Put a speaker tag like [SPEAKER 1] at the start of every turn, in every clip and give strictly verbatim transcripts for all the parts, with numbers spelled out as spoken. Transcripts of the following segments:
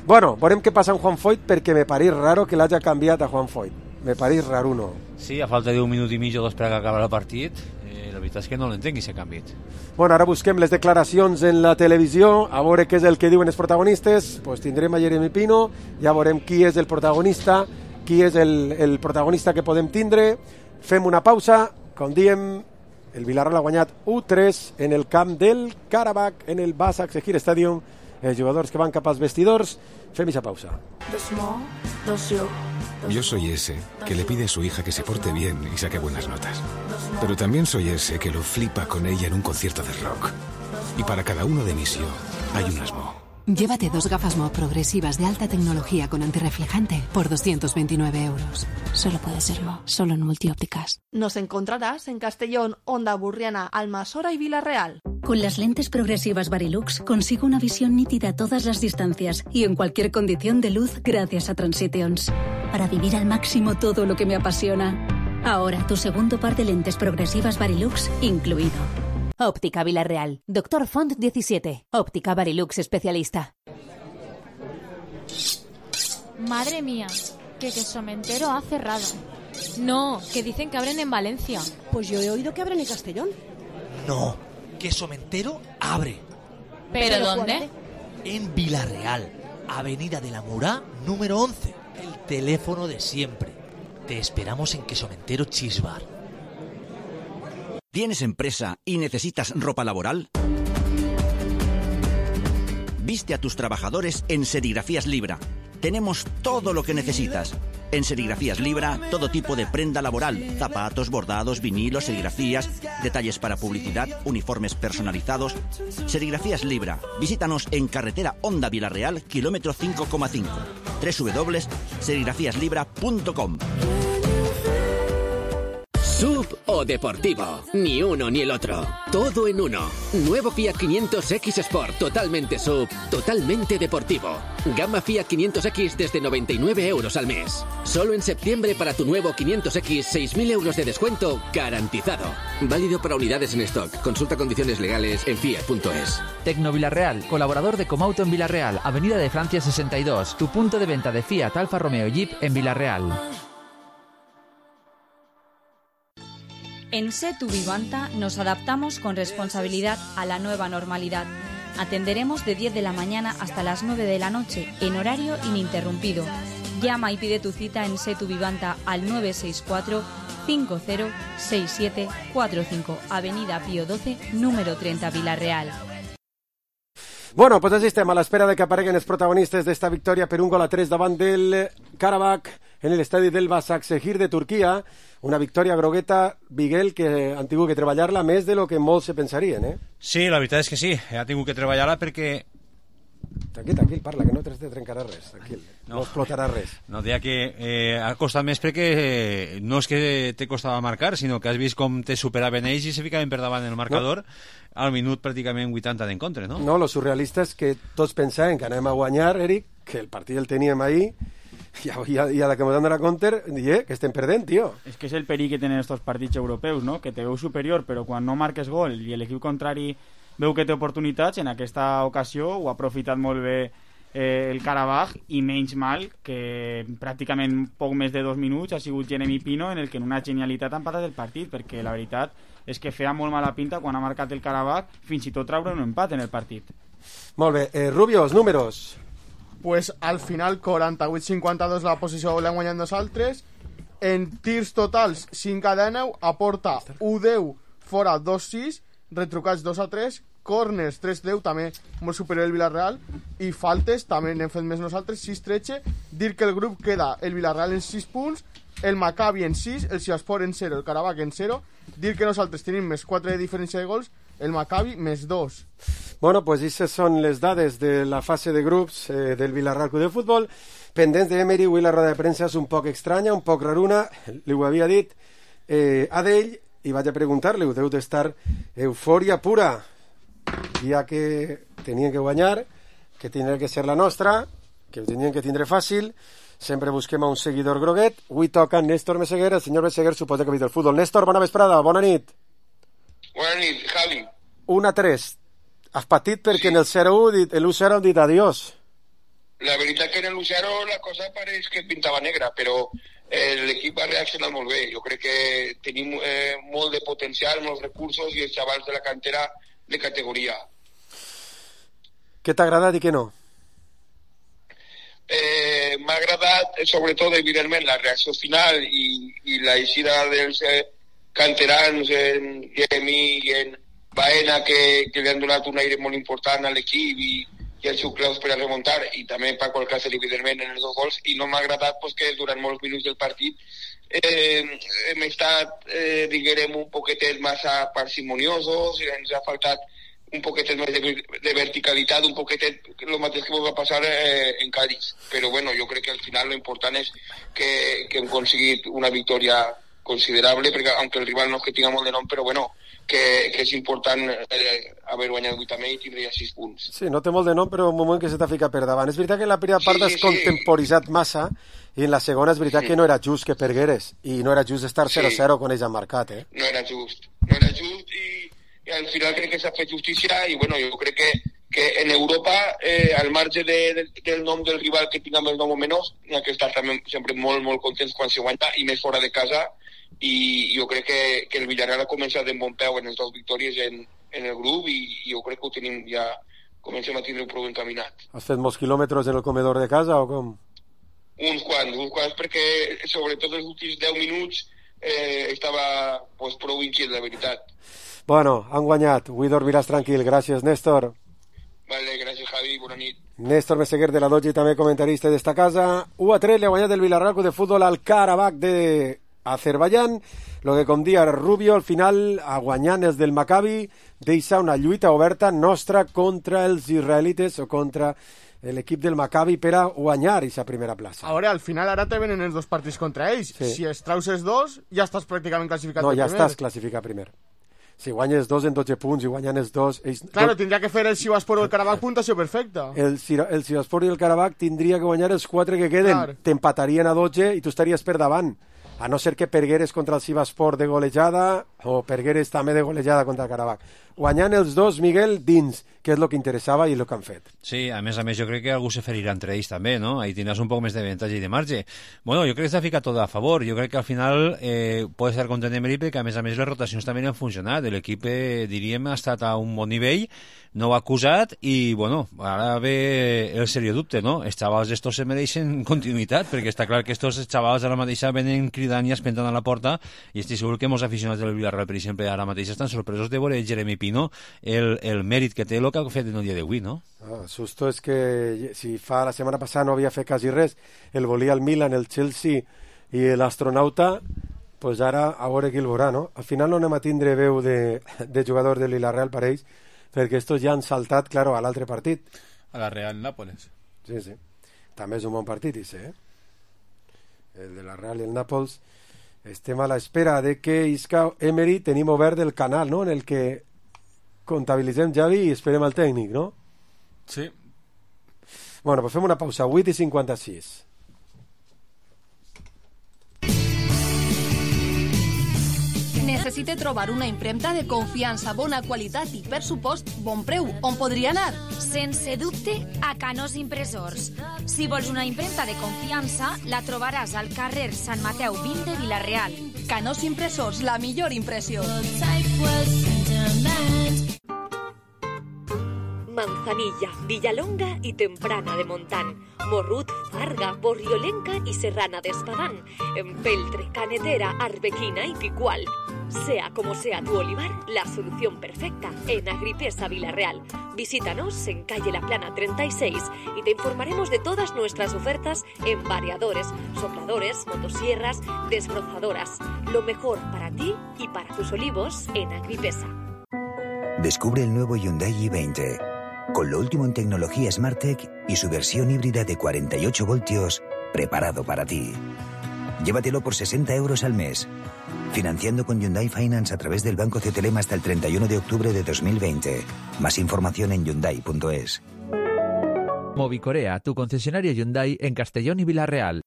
[SPEAKER 1] Bueno, veurem què passa amb Juan Foyth, perquè me pareix raro que l'hagi canviat a Juan Foyth. Me pareix raruno.
[SPEAKER 2] Sí, a falta d'un minut i mig o dos per acabar el partit, eh, la veritat és que no l'entenc, que s'ha canviat.
[SPEAKER 1] Bueno, ara busquem les declaracions en la televisió, a veure què és el que diuen els protagonistes. Pues tindrem a Jeremy Pino, ja veurem qui és el protagonista, qui és el, el protagonista que podem tindre. Fem una pausa, com diem, el Villarreal ha guanyat u tres en el camp del Karabakh, en el Basak Shehir Stadium. Els jugadors que van cap als vestidors. Fem esa pausa.
[SPEAKER 3] Yo soy ese que le pide a su hija que se porte bien y saque buenas notas. Pero también soy ese que lo flipa con ella en un concierto de rock. Y para cada uno de mis yo hay un Asmo.
[SPEAKER 4] Llévate dos gafas M O progresivas de alta tecnología con antirreflejante por doscientos veintinueve euros. Solo puede ser M O, solo en Multiópticas.
[SPEAKER 5] Nos encontrarás en Castellón, Onda Burriana, Almasora y Villarreal.
[SPEAKER 6] Con las lentes progresivas Varilux consigo una visión nítida a todas las distancias y en cualquier condición de luz gracias a Transitions. Para vivir al máximo todo lo que me apasiona. Ahora tu segundo par de lentes progresivas Varilux incluido.
[SPEAKER 7] Óptica Villarreal. Doctor Font diecisiete. Óptica Varilux especialista.
[SPEAKER 8] Madre mía, que Quesomentero ha cerrado. No, que dicen que abren en Valencia.
[SPEAKER 9] Pues yo he oído que abren en Castellón.
[SPEAKER 10] No, Quesomentero abre.
[SPEAKER 8] ¿Pero, ¿Pero dónde?
[SPEAKER 10] En Villarreal, Avenida de la Murá, número once. El teléfono de siempre. Te esperamos en Quesomentero Cheese Bar.
[SPEAKER 11] ¿Tienes empresa y necesitas ropa laboral? Viste a tus trabajadores en Serigrafías Libra. Tenemos todo lo que necesitas. En Serigrafías Libra, todo tipo de prenda laboral, zapatos, bordados, vinilos, serigrafías, detalles para publicidad, uniformes personalizados. Serigrafías Libra. Visítanos en carretera Honda Villarreal, kilómetro cinco coma cinco. doble u doble u doble u punto serigrafías libra punto com.
[SPEAKER 12] Sub o deportivo, ni uno ni el otro, todo en uno. Nuevo Fiat quinientos X Sport, totalmente sub, totalmente deportivo. Gama Fiat quinientos X desde noventa y nueve euros al mes. Solo en septiembre para tu nuevo quinientos X, seis mil euros de descuento garantizado. Válido para unidades en stock. Consulta condiciones legales en fiat punto es.
[SPEAKER 13] Tecno Villarreal, colaborador de Comauto en Villarreal, Avenida de Francia sesenta y dos, tu punto de venta de Fiat, Alfa Romeo y Jeep en Villarreal.
[SPEAKER 14] En Setu Vivanta nos adaptamos con responsabilidad a la nueva normalidad. Atenderemos de diez de la mañana hasta las nueve de la noche, en horario ininterrumpido. Llama y pide tu cita en Setu Vivanta al nueve seis cuatro, cinco cero seis siete cuatro cinco, Avenida Pío doce, número treinta, Villarreal.
[SPEAKER 1] Bueno, pues així estem, a l'espera de que apareguen els protagonistes d'esta victòria per un gol a tres davant del Karabakh en l'estadi del Basak Shehir de Turquia. Una victòria grogueta, Miguel, que han tingut que treballar-la més de lo que molts se pensarien, eh?
[SPEAKER 2] Sí, la veritat és que sí, ha tingut que treballar-la perquè...
[SPEAKER 1] Tranquil, tranquil, parla, que no te trencarà res, tranquil, no, no explotarà res.
[SPEAKER 2] No, deia que eh, ha costat més perquè eh, no és que te costava marcar, sinó que has vist com te superaven ells i se ficaven per davant el marcador no. Al minut pràcticament vuitanta d'encontre, no?
[SPEAKER 1] No, lo surrealista és que tots pensaven que anem a guanyar, Eric, que el partit el teníem ahí, i a, i a, i a la que ens dan a counter, eh, que estem perdent, tio.
[SPEAKER 15] És que és el perill que tenen estos partits europeus, no? Que te veu superior, però quan no marques gol i l'equip contrari veu que té oportunitats, en aquesta ocasió ho ha aprofitat molt bé eh, el Karabakh, i menys mal que pràcticament poc més de dos minuts ha sigut Jeremy Pino en el que en una genialitat ha empatat el partit, perquè la veritat és que feia molt mala pinta quan ha marcat el Karabakh fins i tot traure un empat en el partit.
[SPEAKER 1] Molt bé, eh, Rubios, números.
[SPEAKER 16] Pues al final quaranta-vuit cinquanta-dos la posició l'han guanyat nosaltres, en tirs totals cinc a deu, aporta u deu, fora dos sis, retrucats dos a tres, corners tres deu, també molt superior el Villarreal, i faltes també n'hem fet més nosaltres, sis tretze. Dir que el grup queda el Villarreal en sis punts, el Maccabi en sis, el Sivaspor en zero, el Karabakh en zero. Dir que nosaltres tenim més quatre de diferència de gols, el Maccabi més dos.
[SPEAKER 1] Bueno, pues aquestes són les dades de la fase de grups eh, del Villarreal Club de Futbol. Pendents d'Emery, avui la roda de premsa és un poc estranya, un poc raruna, li ho havia dit eh, a d'ell, i vaig a preguntar-li, deu d'estar eufòria pura, ja que tenien que guanyar, que tindria que ser la nostra, que ho tenien que tindre fàcil. Sempre busquem a un seguidor groguet. Avui toca Néstor Meseguer, el senyor Meseguer suposa que ha vist el futbol. Néstor, bona vesprada, bona nit.
[SPEAKER 17] Bona nit, Javi.
[SPEAKER 1] un a tres. Has patit perquè sí. En el zero u, el u zero han dit adiós.
[SPEAKER 17] La veritat que en el Lucero la cosa pareix que pintava negra, però eh, l'equip ha reaccionat molt bé. Jo crec que tenim eh, molt de potencial, molts recursos i els xavals de la cantera de categoria.
[SPEAKER 1] Què t'ha agradat i què no?
[SPEAKER 17] Eh, m'ha agradat, sobretot, evidentment, la reacció final i, i la eixida dels eh, canterans en Jeremy i en Baena, que, que li han donat un aire molt important a l'equip i, i els seus claus per a remuntar, i també Paco Alcácer, evidentment, en els dos gols, i no m'ha agradat pues, que durant molts minuts del partit eh, hem estat, eh, diguem, un poquetet massa parsimoniosos, i ens ha faltat un poquetet més de, de verticalitat, un poquetet el mateix que va passar eh, en Cádiz. Però bueno, jo crec que al final lo important és que, que hem aconseguit una victòria considerable, perquè aunque el rival no és que tinga molt de nom, però bueno, que, que és important eh, haver guanyat vuit també i tindre ja sis punts.
[SPEAKER 1] Sí, no té molt de nom, però un moment que se t'ha ficat per davant. És veritat que en la primera part
[SPEAKER 17] Sí,
[SPEAKER 1] has
[SPEAKER 17] sí.
[SPEAKER 1] contemporitzat massa, i en la segona és veritat
[SPEAKER 17] Sí.
[SPEAKER 1] que no era just que pergueres, i no era just estar
[SPEAKER 17] Sí.
[SPEAKER 1] zero cero quan ells han marcat, eh?
[SPEAKER 17] No era just, no era just i, i al final crec que s'ha fet justícia i bueno, jo crec que, que en Europa, eh, al marge de, de, del nom del rival que tinga més nom o menys, hi ha que estar també sempre molt, molt contents quan se guanya i més fora de casa, i jo crec que, que el Villarreal ha començat en bon peu en les dues victòries en, en el grup i, i jo crec que ho tenim ja, comencem a tindre prou encaminat.
[SPEAKER 1] Has fet molts quilòmetres en el comedor de casa o com?
[SPEAKER 17] Uns quants, uns quants, perquè sobretot els últims deu minuts eh, estava pues, prou inquiet, la veritat.
[SPEAKER 1] Bueno, han guanyat, avui dormiràs tranquil. Gràcies, Néstor.
[SPEAKER 17] Vale, gràcies, Javi, bona nit.
[SPEAKER 1] Néstor Meseguer de la Dodge i també comentarista d'esta casa. u a tres li ha guanyat el Villarreal de futbol al Karabakh de Azerbaiyán. Lo que com dia Rubio, al final, a guanyant els del Maccabi, deixa una lluita oberta nostra contra els israelites o contra l'equip del Maccabi per a guanyar aquesta primera plaça.
[SPEAKER 16] Ara, al final, ara te venen els dos partits contra ells.
[SPEAKER 1] Sí.
[SPEAKER 16] Si es traus els dos, ja estàs pràcticament classificat
[SPEAKER 1] No,
[SPEAKER 16] de
[SPEAKER 1] ja
[SPEAKER 16] primer.
[SPEAKER 1] estàs classificat primer. Si guanyes dos en dotze punts i guanyen els dos... Ells,
[SPEAKER 16] Claro,
[SPEAKER 1] do-
[SPEAKER 16] tindria que fer el Sivaspor o el Karabakh puntuació perfecta.
[SPEAKER 1] el, Sira- el Sivaspor i el Karabakh tindria que guanyar els quatre que queden.
[SPEAKER 16] Clar.
[SPEAKER 1] T'empatarien a dotze i tu estaries per davant. A no ser que pergueres contra el Sivaspor de golejada o pergueres també de golejada contra el Karabakh. Guanyant els dos, Miguel, dins, que és el que interessava i el que han fet.
[SPEAKER 2] Sí, a més a més jo crec que algú se ferirà entre ells també, no? Ahí tindràs un poc més de avantatge i de marge. Bueno, jo crec que s'ha ficat tot a favor. Jo crec que al final eh, pot estar content Emery perquè a més a més les rotacions també han funcionat. L'equip, eh, diríem, ha estat a un bon nivell, no ho ha acusat i, bueno, ara ve el seriós dubte, no? Els xavals estos se mereixen continuïtat perquè està clar que estos xavals ara mateix venen cridant i espentant a la porta i estic segur que molts aficionats del Villarreal, per exemple, ara mateix estan sorpresos de veure Jeremy Pino el, el mèrit que té el que ha fet en el dia d'avui, no?
[SPEAKER 1] Ah, el susto és que si fa la setmana passada no havia fet quasi res, el volia el Milan, el Chelsea i l'Astronauta, pues ara a veure qui el veurà, no? Al final no anem a tindre veu de, de jugador de Villarreal per ells, perquè estos ja han saltat, claro, a l'altre partit.
[SPEAKER 18] A la Real Nápoles.
[SPEAKER 1] Sí, sí. També és un bon partit, ese, eh? El de la Real i el Nàpols. Estem a l'espera de que Isca Emery tenim obert el canal, no?, en el que comptabilitzem Javi i esperem el tècnic, no?
[SPEAKER 18] Sí.
[SPEAKER 1] Bueno, pues fem una pausa, vuit i cinquanta-sis.
[SPEAKER 5] Necessite trobar una impremta de confiança, bona qualitat i, per supost, bon preu. On podria anar?
[SPEAKER 19] Sense dubte, a Canós Impressors. Si vols una impremta de confiança, la trobaràs al carrer Sant Mateu vint de Vila-real.
[SPEAKER 5] Canós Impressors, la millor impressió.
[SPEAKER 20] Manzanilla, Villalonga y Temprana de Montán, Morrut, Farga, Borriolenca y Serrana de Espadán, Empeltre, Canetera, Arbequina y Picual. Sea como sea tu olivar, la solución perfecta en Agripesa Villarreal. Visítanos en calle La Plana treinta y seis y te informaremos de todas nuestras ofertas en variadores, sopladores, motosierras, desbrozadoras. Lo mejor para ti y para tus olivos en Agripesa.
[SPEAKER 21] Descubre el nuevo Hyundai i veinte. Con lo último en tecnología SmartTech y su versión híbrida de cuarenta y ocho voltios, preparado para ti. Llévatelo por sesenta euros al mes. Financiando con Hyundai Finance a través del Banco C T L M hasta el treinta y uno de octubre de dos mil veinte. Más información en hyundai punto es.
[SPEAKER 13] Movicorea, tu concesionario Hyundai en Castellón y Villarreal.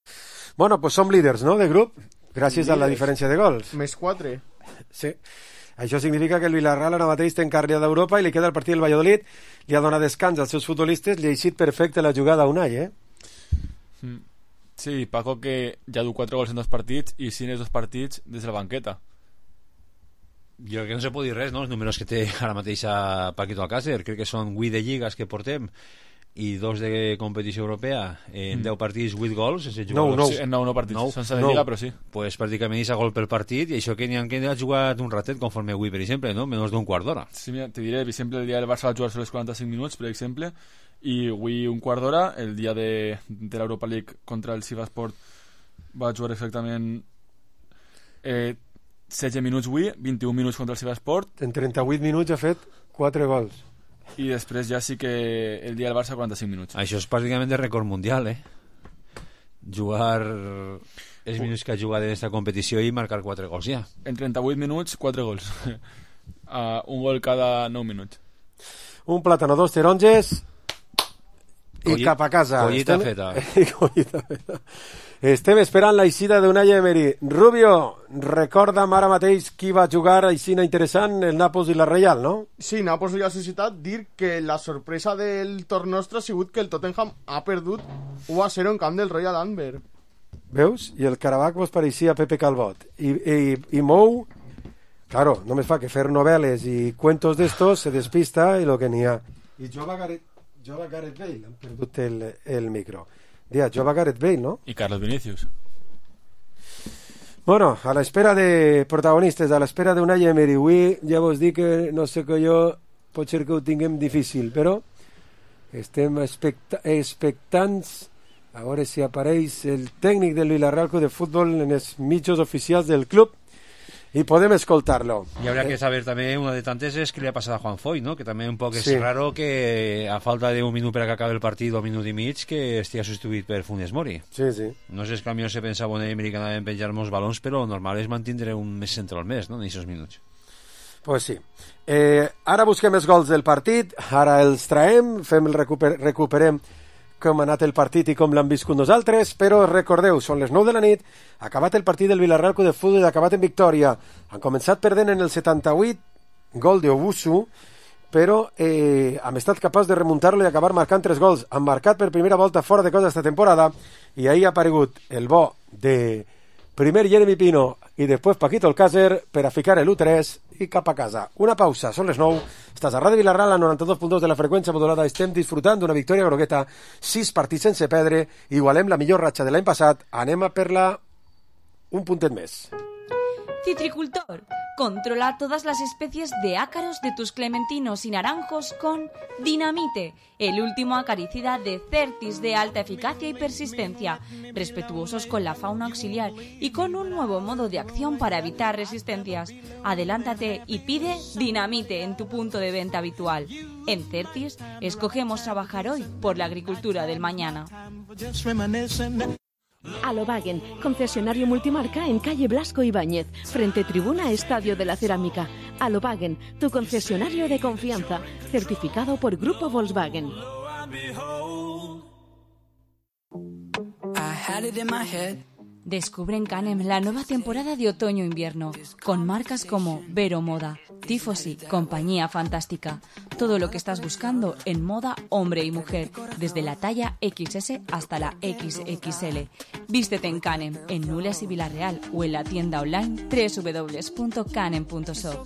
[SPEAKER 1] Bueno, pues som líders, no?, de grup, gràcies a la
[SPEAKER 16] Líders.
[SPEAKER 1] diferència de gols.
[SPEAKER 16] Més quatre.
[SPEAKER 1] Sí. Això significa que el Villarreal ara mateix té encarriada d'Europa i li queda el partit del Valladolid, li ha donat descans als seus futbolistes, li ha eixit perfecte la jugada a Unai, eh?
[SPEAKER 18] Sí, Paco que ja du quatre gols en dos partits i cinc en dos partits des de la banqueta.
[SPEAKER 2] Jo crec que no se pot dir res, no? Els números que té ara mateix a Paquito Alcácer, crec que són vuit de lligues que portem i dos de competició europea, en mm. deu partits, vuit gols.
[SPEAKER 18] No, no, sí, en nou, nou partits, nou, sense de lliga, però sí.
[SPEAKER 2] Pues pràcticament és a gol per partit, i això que n'hi ha que ha jugat un ratet, conforme avui, per exemple, no? Menys d'un quart d'hora.
[SPEAKER 18] Sí, mira, te diré, per exemple, el dia del Barça va jugar sols quaranta-cinc minuts, per exemple, i avui un quart d'hora, el dia de, de l'Europa League contra el Sivasport va jugar exactament eh, setze minuts avui, vint-i-un minuts contra el Sivasport.
[SPEAKER 1] En trenta-vuit minuts ha fet quatre gols.
[SPEAKER 18] I després ja sí que el dia del Barça quaranta-cinc minuts.
[SPEAKER 2] Això és pràcticament de rècord mundial, eh? Jugar els minuts que ha jugat en aquesta competició i marcar quatre gols ja.
[SPEAKER 18] En trenta-vuit minuts, quatre gols. uh, un gol cada nou minuts.
[SPEAKER 1] Un plàtano, dos taronges i
[SPEAKER 2] Colli...
[SPEAKER 1] cap a casa.
[SPEAKER 2] Collita
[SPEAKER 1] Estem...
[SPEAKER 2] feta.
[SPEAKER 1] Collita feta. Estem esperant l'eixida d'Unai Emery. Rubio, recorda'm ara mateix qui va jugar aixina interessant, el Nàpols i la Reial, no?
[SPEAKER 16] Sí, Nàpols i la Societat. Dir que la sorpresa del torn nostre ha sigut que el Tottenham ha perdut u a zero en camp del Royal Antwerp.
[SPEAKER 1] Veus? I el Carabach vos pareixia Pepe Calbot. I, i, i Mou, claro, només fa que fer novel·les i cuentos d'estos, se despista i lo que n'hi ha. I jove Gareth, jove Gareth Bale, han perdut el, el micro. Dia, jove Gareth Bale, ¿no?
[SPEAKER 18] Y Carlos Vinicius.
[SPEAKER 1] Bueno, a la espera de protagonistes, a la espera de Unai Emery. Avui ja vos dic que no sé que jo pot ser que ho tinguem difícil, però estem expect expectants a veure si apareix el tècnic del Villarreal Club de Futbol en els mitjos oficials del club y podem escoltar-lo.
[SPEAKER 2] Y habría que saber también, una de tantes es que le ha pasado a Juan Foy, ¿no? Que también un poco es sí. raro que a falta de un minut per a que acabe el partit, un minut i mig, que estigui substituït per Funes Mori.
[SPEAKER 1] Sí, sí.
[SPEAKER 2] No sé si el se pensava en Emery que anava a penjar molts balons, però normal és mantindre un més central més, no?, en aquests minuts.
[SPEAKER 1] Pues sí. Eh, ara busquem els gols del partit, ara els traem, fem el recuper recuperem com ha anat el partit i com l'han viscut nosaltres, però recordeu, són les nou de la nit, acabat el partit del Villarreal Club de Futbol i acabat en victòria. Han començat perdent en el setanta-vuit, gol d'Obusu, però eh, hem estat capaç de remuntar-lo i acabar marcant tres gols. Han marcat per primera volta fora de cosa esta temporada i ahir ha aparegut el bo de primer Jeremy Pino i després Paquito Alcácer per a ficar l'u tres i cap a casa. Una pausa, són les nou. Estàs a Ràdio Vilarral, a noranta-dos punt dos de la freqüència modulada. Estem disfrutant d'una victòria grogueta, sis partits sense perdre, igualem la millor ratxa de l'any passat. Anem a per la un puntet més.
[SPEAKER 14] Citricultor, controla todas las especies de ácaros de tus clementinos y naranjos con Dinamite, el último acaricida de Certis de alta eficacia y persistencia, respetuosos con la fauna auxiliar y con un nuevo modo de acción para evitar resistencias. Adelántate y pide Dinamite en tu punto de venta habitual. En Certis, escogemos trabajar hoy por la agricultura del mañana.
[SPEAKER 9] Alobagen, concesionario multimarca en calle Blasco Ibáñez, frente tribuna Estadio de la Cerámica. Alobagen, tu concesionario de confianza, certificado por Grupo Volkswagen.
[SPEAKER 14] Descubre en Canem la nueva temporada de otoño-invierno, con marcas como Vero Moda, Tifosi, Compañía Fantástica. Todo lo que estás buscando en moda hombre y mujer, desde la talla equis ese hasta la equis equis ele. Vístete en Canem, en Nules y Villarreal o en la tienda online doble u doble u doble u punto canem punto shop.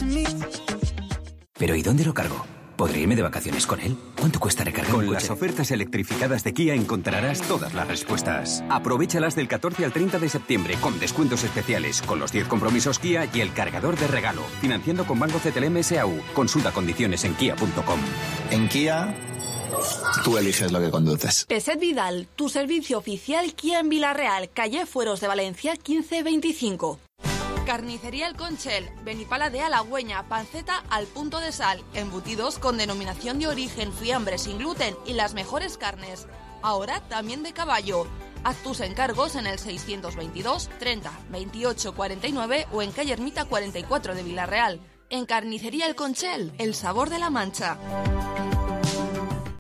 [SPEAKER 21] ¿Pero y dónde lo cargo? ¿Podré irme de vacaciones con él? ¿Cuánto cuesta recargar
[SPEAKER 3] Con
[SPEAKER 21] un
[SPEAKER 3] las
[SPEAKER 21] coche?
[SPEAKER 3] ofertas electrificadas de Kia encontrarás todas las respuestas. Aprovéchalas del catorce al treinta de septiembre con descuentos especiales, con los diez compromisos Kia y el cargador de regalo. Financiando con Banco C T L M S A U. Consulta condiciones en kia punto com.
[SPEAKER 22] En Kia, tú eliges lo que conduces.
[SPEAKER 5] Peset Vidal, tu servicio oficial Kia en Villarreal, calle Fueros de Valencia quince veinticinco. Carnicería El Conchel, Benipala de Halagüeña, panceta al punto de sal, embutidos con denominación de origen, fiambre sin gluten y las mejores carnes. Ahora también de caballo. Haz tus encargos en el seiscientos veintidós treinta veintiocho cuarenta y nueve o en calle Ermita cuarenta y cuatro de Villarreal. En Carnicería El Conchel, el sabor de la Mancha.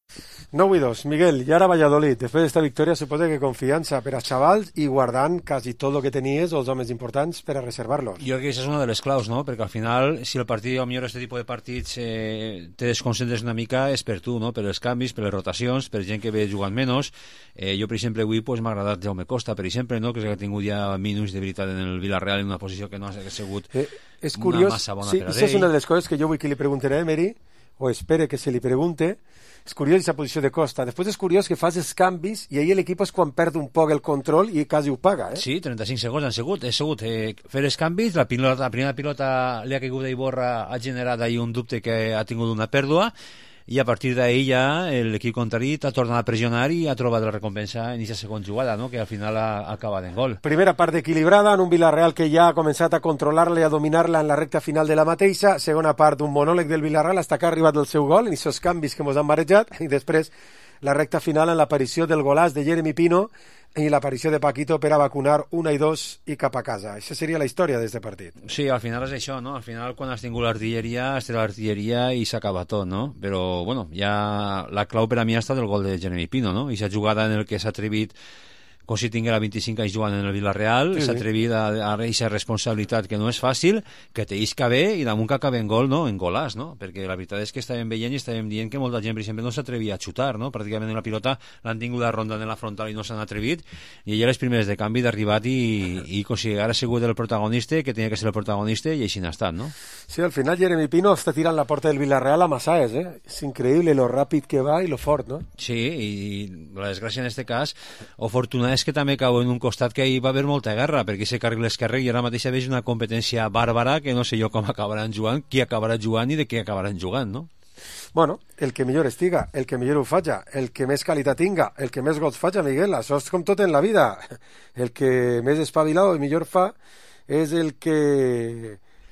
[SPEAKER 1] nou i dos. Miguel, i ara Valladolid. Després d'esta victòria suposa que confiança per a xavals i guardant quasi tot el que tenies o els homes importants per a reservar-los.
[SPEAKER 2] Jo crec que això és una de les claus, no? Perquè al final, si el partit, o millor aquest tipus de partits eh, te desconcentres una mica, és per tu, no? Per els canvis, per les rotacions, per gent que ve jugant menys. Eh, jo, per exemple, avui pues, m'ha agradat Jaume Costa, per exemple, no? Que ha tingut ja minuts de veritat en el Villarreal en una posició que no ha sigut
[SPEAKER 1] eh, és curiós,
[SPEAKER 2] una massa bona
[SPEAKER 1] sí,
[SPEAKER 2] per a
[SPEAKER 1] això
[SPEAKER 2] ell.
[SPEAKER 1] És una de les coses que jo vull que li preguntaré a Emery, o espere que se li pregunte. És curiós aquesta posició de Costa. Després és curiós que fas els canvis i ahir l'equip és quan perd un poc el control i quasi ho paga, eh?
[SPEAKER 2] Sí, trenta-cinc segons han sigut. He sigut eh, fer els canvis, la, pilota, la primera pilota li ha caigut d'Iborra, ha generat ahir un dubte que ha tingut una pèrdua, i a partir d'ahir ja l'equip contrari t'ha tornat a pressionar i ha trobat la recompensa en aquesta segona jugada, no? Que al final ha, ha acabat en gol.
[SPEAKER 1] Primera part equilibrada en un Villarreal que ja ha començat a controlar-la i a dominar-la en la recta final de la mateixa. Segona part d'un monòleg del Villarreal hasta que ha arribat el seu gol, en aquests canvis que ens han marejat, i després la recta final en l'aparició del golàs de Jeremy Pino i l'aparició de Paquito per a vacunar una i dos i cap a casa. Això seria la història d'aquest partit.
[SPEAKER 2] Sí, al final és això, no? Al final, quan has tingut l'artilleria, has tret l'artilleria i s'acaba tot, no? Però, bueno, ja la clau per a mi ha estat el gol de Jeremy Pino, no? I aquesta jugada en el que s'ha atrevit, com si tinguera vint-i-cinc anys jugant en el Villarreal, s'ha sí, sí. atrevit a, a aquesta responsabilitat que no és fàcil, que te isca bé i damunt que acaba en gol, no? En golàs, no? Perquè la veritat és que estàvem veient i estàvem dient que molta gent, per exemple, no s'atrevia a xutar, no? Pràcticament la pilota l'han tingut a ronda en la frontal i no s'han atrevit, i ella les primeres de canvi d'arribat i, i com si ara ha sigut el protagonista, que tenia que ser el protagonista, i així n'ha estat, no?
[SPEAKER 1] Sí, al final Jeremy Pino està tirant la porta del Villarreal a Massaes, eh? És increïble lo ràpid que va i lo fort, no?
[SPEAKER 2] Sí, i la desgràcia en aquest cas, o fortuna és que també cau en un costat que hi va haver molta guerra, perquè aquest carril esquerre i ara mateix veig una competència bàrbara que no sé jo com acabaran jugant, qui acabarà jugant i de què acabaran jugant, no?
[SPEAKER 1] Bueno, el que millor estiga, el que millor ho faja, el que més qualitat tinga, el que més gols faja, Miguel, això és com tot en la vida. El que més espavilat i millor fa és el que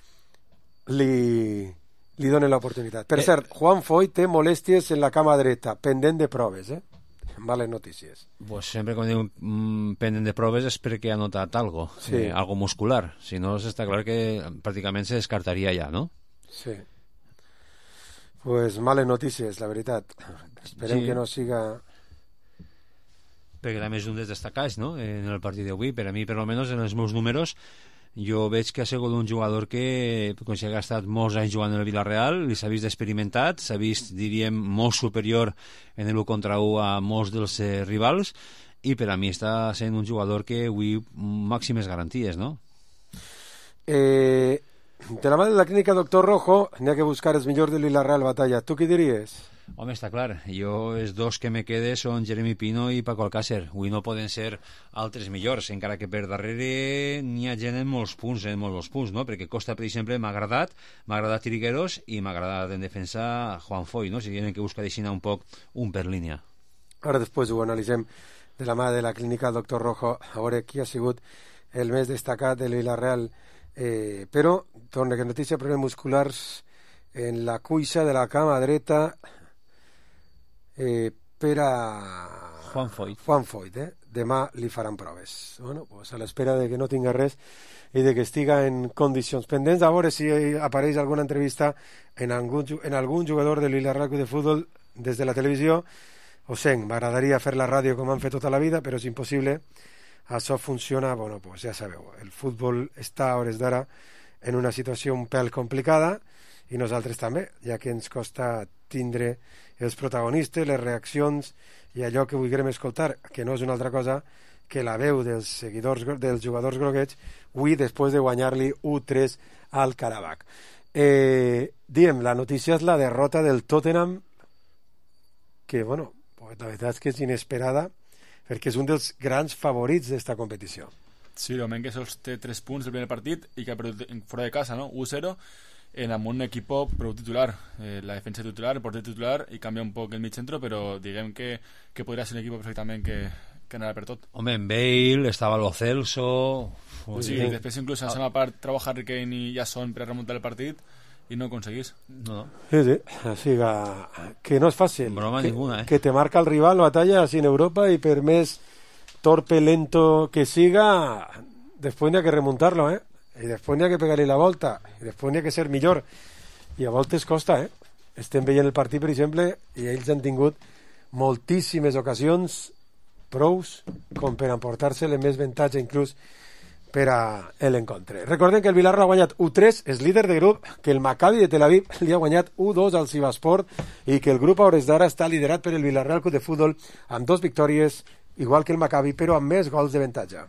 [SPEAKER 1] li, li dona l'oportunitat. Per eh... cert, Juan Foy té molèsties en la cama dreta, pendent de proves, eh? Males notícies.
[SPEAKER 2] Pues sempre quan diu mm, pendent de proves és perquè ha notat algo, sí. eh, algo muscular. Si no, està clar que pràcticament se descartaria ja, no?
[SPEAKER 1] Sí. Pues males notícies, la veritat. Esperem sí. que no siga...
[SPEAKER 2] Perquè també és un dels destacats, no?, en el partit d'avui. Per a mi, per almenys, en els meus números, jo veig que ha sigut un jugador que, com si ha estat molts anys jugant en el Villarreal, li s'ha vist experimentat, s'ha vist, diríem, molt superior en el u contra u a molts dels eh, rivals, i per a mi està sent un jugador que avui màximes garanties, no?
[SPEAKER 1] Eh, de la mà de la clínica Doctor Rojo n'hi ha que buscar els millors del Villarreal Batalla. Tu què diries?
[SPEAKER 2] Home, està clar, jo els dos que me quede són Jeremy Pino i Paco Alcácer. Avui no poden ser altres millors, encara que per darrere n'hi ha gent en molts punts, en molts punts, no? Perquè Costa, per exemple, m'ha agradat, m'ha agradat Trigueros i m'ha agradat en defensa Juan Foy, no? Si tenen que buscar d'aixina un poc un per línia.
[SPEAKER 1] Ara després ho analitzem de la mà de la clínica Doctor Rojo, a veure qui ha sigut el més destacat del Villarreal. Eh, però, torna que notícia, problemes musculars en la cuixa de la cama dreta, Eh, per a
[SPEAKER 2] Juan Foy,
[SPEAKER 1] Juan Foy eh? Demà li faran proves. Bueno, pues a l'espera de que no tinga res i de que estiga en condicions pendents, a veure si apareix alguna entrevista en algun, en algun jugador del Villarreal de Futbol des de la televisió. Ho sent, m'agradaria fer la ràdio com han fet tota la vida, però és impossible. Això funciona, bueno, pues ja sabeu, el futbol està a hores d'ara en una situació un pèl complicada i nosaltres també, ja que ens costa tindre els protagonistes, les reaccions i allò que vulguem escoltar, que no és una altra cosa que la veu dels seguidors dels jugadors groguets avui després de guanyar-li u tres al Karabakh. Eh, diem, la notícia és la derrota del Tottenham, que, bueno, pues la veritat és que és inesperada, perquè és un dels grans favorits d'esta competició.
[SPEAKER 18] Sí, de moment que sols té tres punts el primer partit i que ha perdut fora de casa, no? u zero, en amb un equip prou titular, eh, la defensa titular, el porter titular, i canvia un poc el mig centro, però diguem que, que podria ser un equip perfectament que, que anarà per tot.
[SPEAKER 2] Home, en Bale, estava Lo Celso...
[SPEAKER 18] Sí, sí, després inclús en la segona part trau Harry Kane i Jason per a remuntar el partit i no aconseguís.
[SPEAKER 2] No.
[SPEAKER 1] Sí, sí, o sigui, que no és fàcil.
[SPEAKER 2] Broma
[SPEAKER 1] que,
[SPEAKER 2] ninguna, eh?
[SPEAKER 1] Que te marca el rival batalla així en Europa i per més torpe, lento que siga, després n'hi ha que remuntar-lo, eh? I després n'hi ha que pegar-li la volta i després n'hi ha que ser millor i a voltes costa, eh? Estem veient el partit, per exemple, i ells han tingut moltíssimes ocasions, prous, com per emportar-se-le més avantatge inclús per a l'encontre. Recordem que el Vilarro ha guanyat u tres, és líder de grup, que el Maccabi de Tel Aviv li ha guanyat u dos al Sivasport i que el grup a hores d'ara està liderat per el Villarreal Club de Futbol amb dos victòries, igual que el Maccabi, però amb més gols d'avantatge.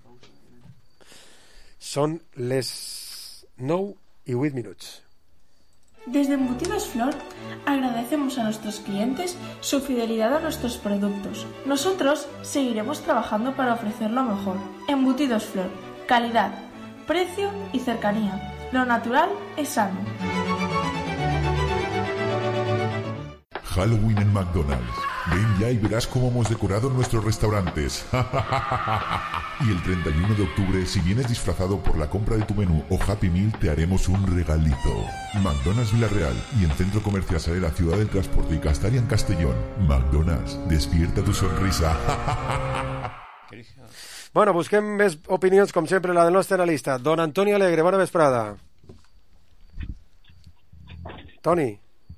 [SPEAKER 1] Són les nou y huit minutos.
[SPEAKER 4] Desde Embutidos Flor agradecemos a nuestros clientes su fidelidad a nuestros productos. Nosotros seguiremos trabajando para ofrecer lo mejor. Embutidos Flor, calidad, precio y cercanía. Lo natural es sano.
[SPEAKER 6] Halloween en McDonald's. Ven ya y verás cómo hemos decorado nuestros restaurantes. Y el treinta y uno de octubre, si vienes disfrazado por la compra de tu menú o Happy Meal, te haremos un regalito. McDonald's Villarreal y en Centro Comercial Salera, Ciudad del Transporte y Castalia en Castellón. McDonald's, despierta tu sonrisa.
[SPEAKER 1] Bueno, busquem més opinions, com sempre, la del nostre analista. Don Antoni Alegre, bona vesprada. Toni?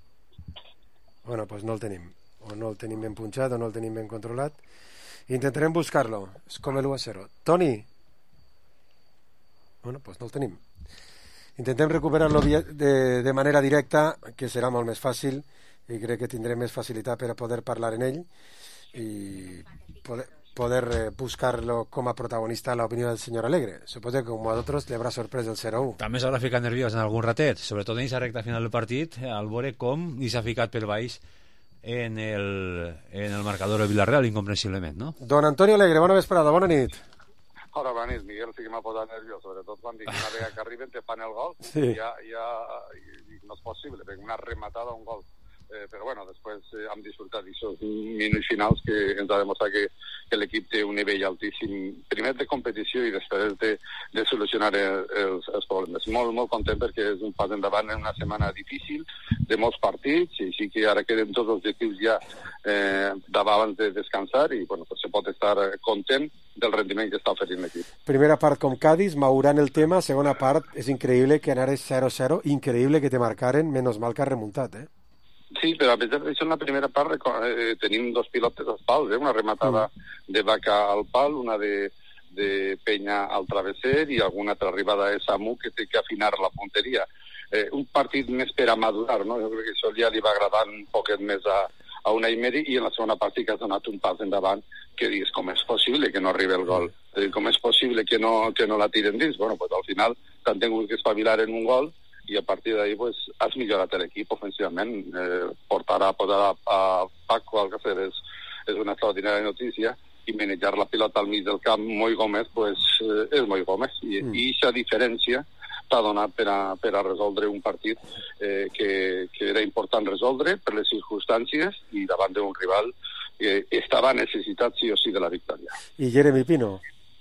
[SPEAKER 1] Bueno, doncs pues no el tenim. O no el tenim ben punxat o no el tenim ben controlat. Intentarem buscar-lo. És com el u a zero. Toni? Bueno, doncs pues no el tenim. Intentem recuperar-lo de, de manera directa, que serà molt més fàcil, i crec que tindrem més facilitat per a poder parlar en ell i poder, poder buscar-lo com a protagonista la opinió del senyor Alegre. Suposo que com a d'altres li haurà sorprès el zero a u.
[SPEAKER 2] També s'haurà ficat nerviós en algun ratet, sobretot en aquesta recta final del partit, al veure com li s'ha ficat per baix en el, en el marcador del Villarreal, incomprensiblement, no?
[SPEAKER 1] Don Antonio Alegre, bona vesprada, bona nit.
[SPEAKER 23] Hola, bona nit, Miguel, sí que m'ha posat nerviós, sobretot quan dic una vegada que arriben te fan el gol,
[SPEAKER 1] sí.
[SPEAKER 23] ja, ja no és possible, perquè una rematada, un gol. Eh, però bueno, després eh, hem disfrutat d'aquests minuts finals que ens ha demostrat que, que l'equip té un nivell altíssim, primer de competició i després de, de solucionar el, els, els problemes. Molt, molt content perquè és un pas endavant en una setmana difícil, de molts partits, i sí que ara queden tots els objectius ja eh, davant de descansar i bueno, pues se pot estar content del rendiment que està oferint l'equip.
[SPEAKER 1] Primera part com Cádiz, maurant el tema, segona part, és increïble que anares zero a zero, increïble que te marcaren, menys mal que has remuntat, eh?
[SPEAKER 23] Sí, però a pesar d'això en la primera part eh, tenim dos pilotes als pals, eh? Una rematada mm. de Vaca al pal, una de, de Penya al travesser i alguna altra arribada de Samu que té que afinar la punteria. Eh, un partit més per a madurar, no? Jo crec que això ja li va agradar un poquet més a, a una Emery i en la segona part sí que has donat un pas endavant que dius com és possible que no arribi el gol, eh, com és possible que no, que no la tiren dins. Bueno, pues al final t'han tingut que espavilar en un gol i a partir d'ahí pues, has millorat l'equip ofensivament. Eh, portar a posar a, a Paco al Alcácer és, és una extraordinària notícia i manejar la pilota al mig del camp Moi Gómez pues, eh, és Moi Gómez i mm. aquesta diferència t'ha donat per a, per a resoldre un partit eh, que, que era important resoldre per les circumstàncies i davant d'un rival que estava necessitat sí o sí de la victòria.
[SPEAKER 1] I Jeremy Pino?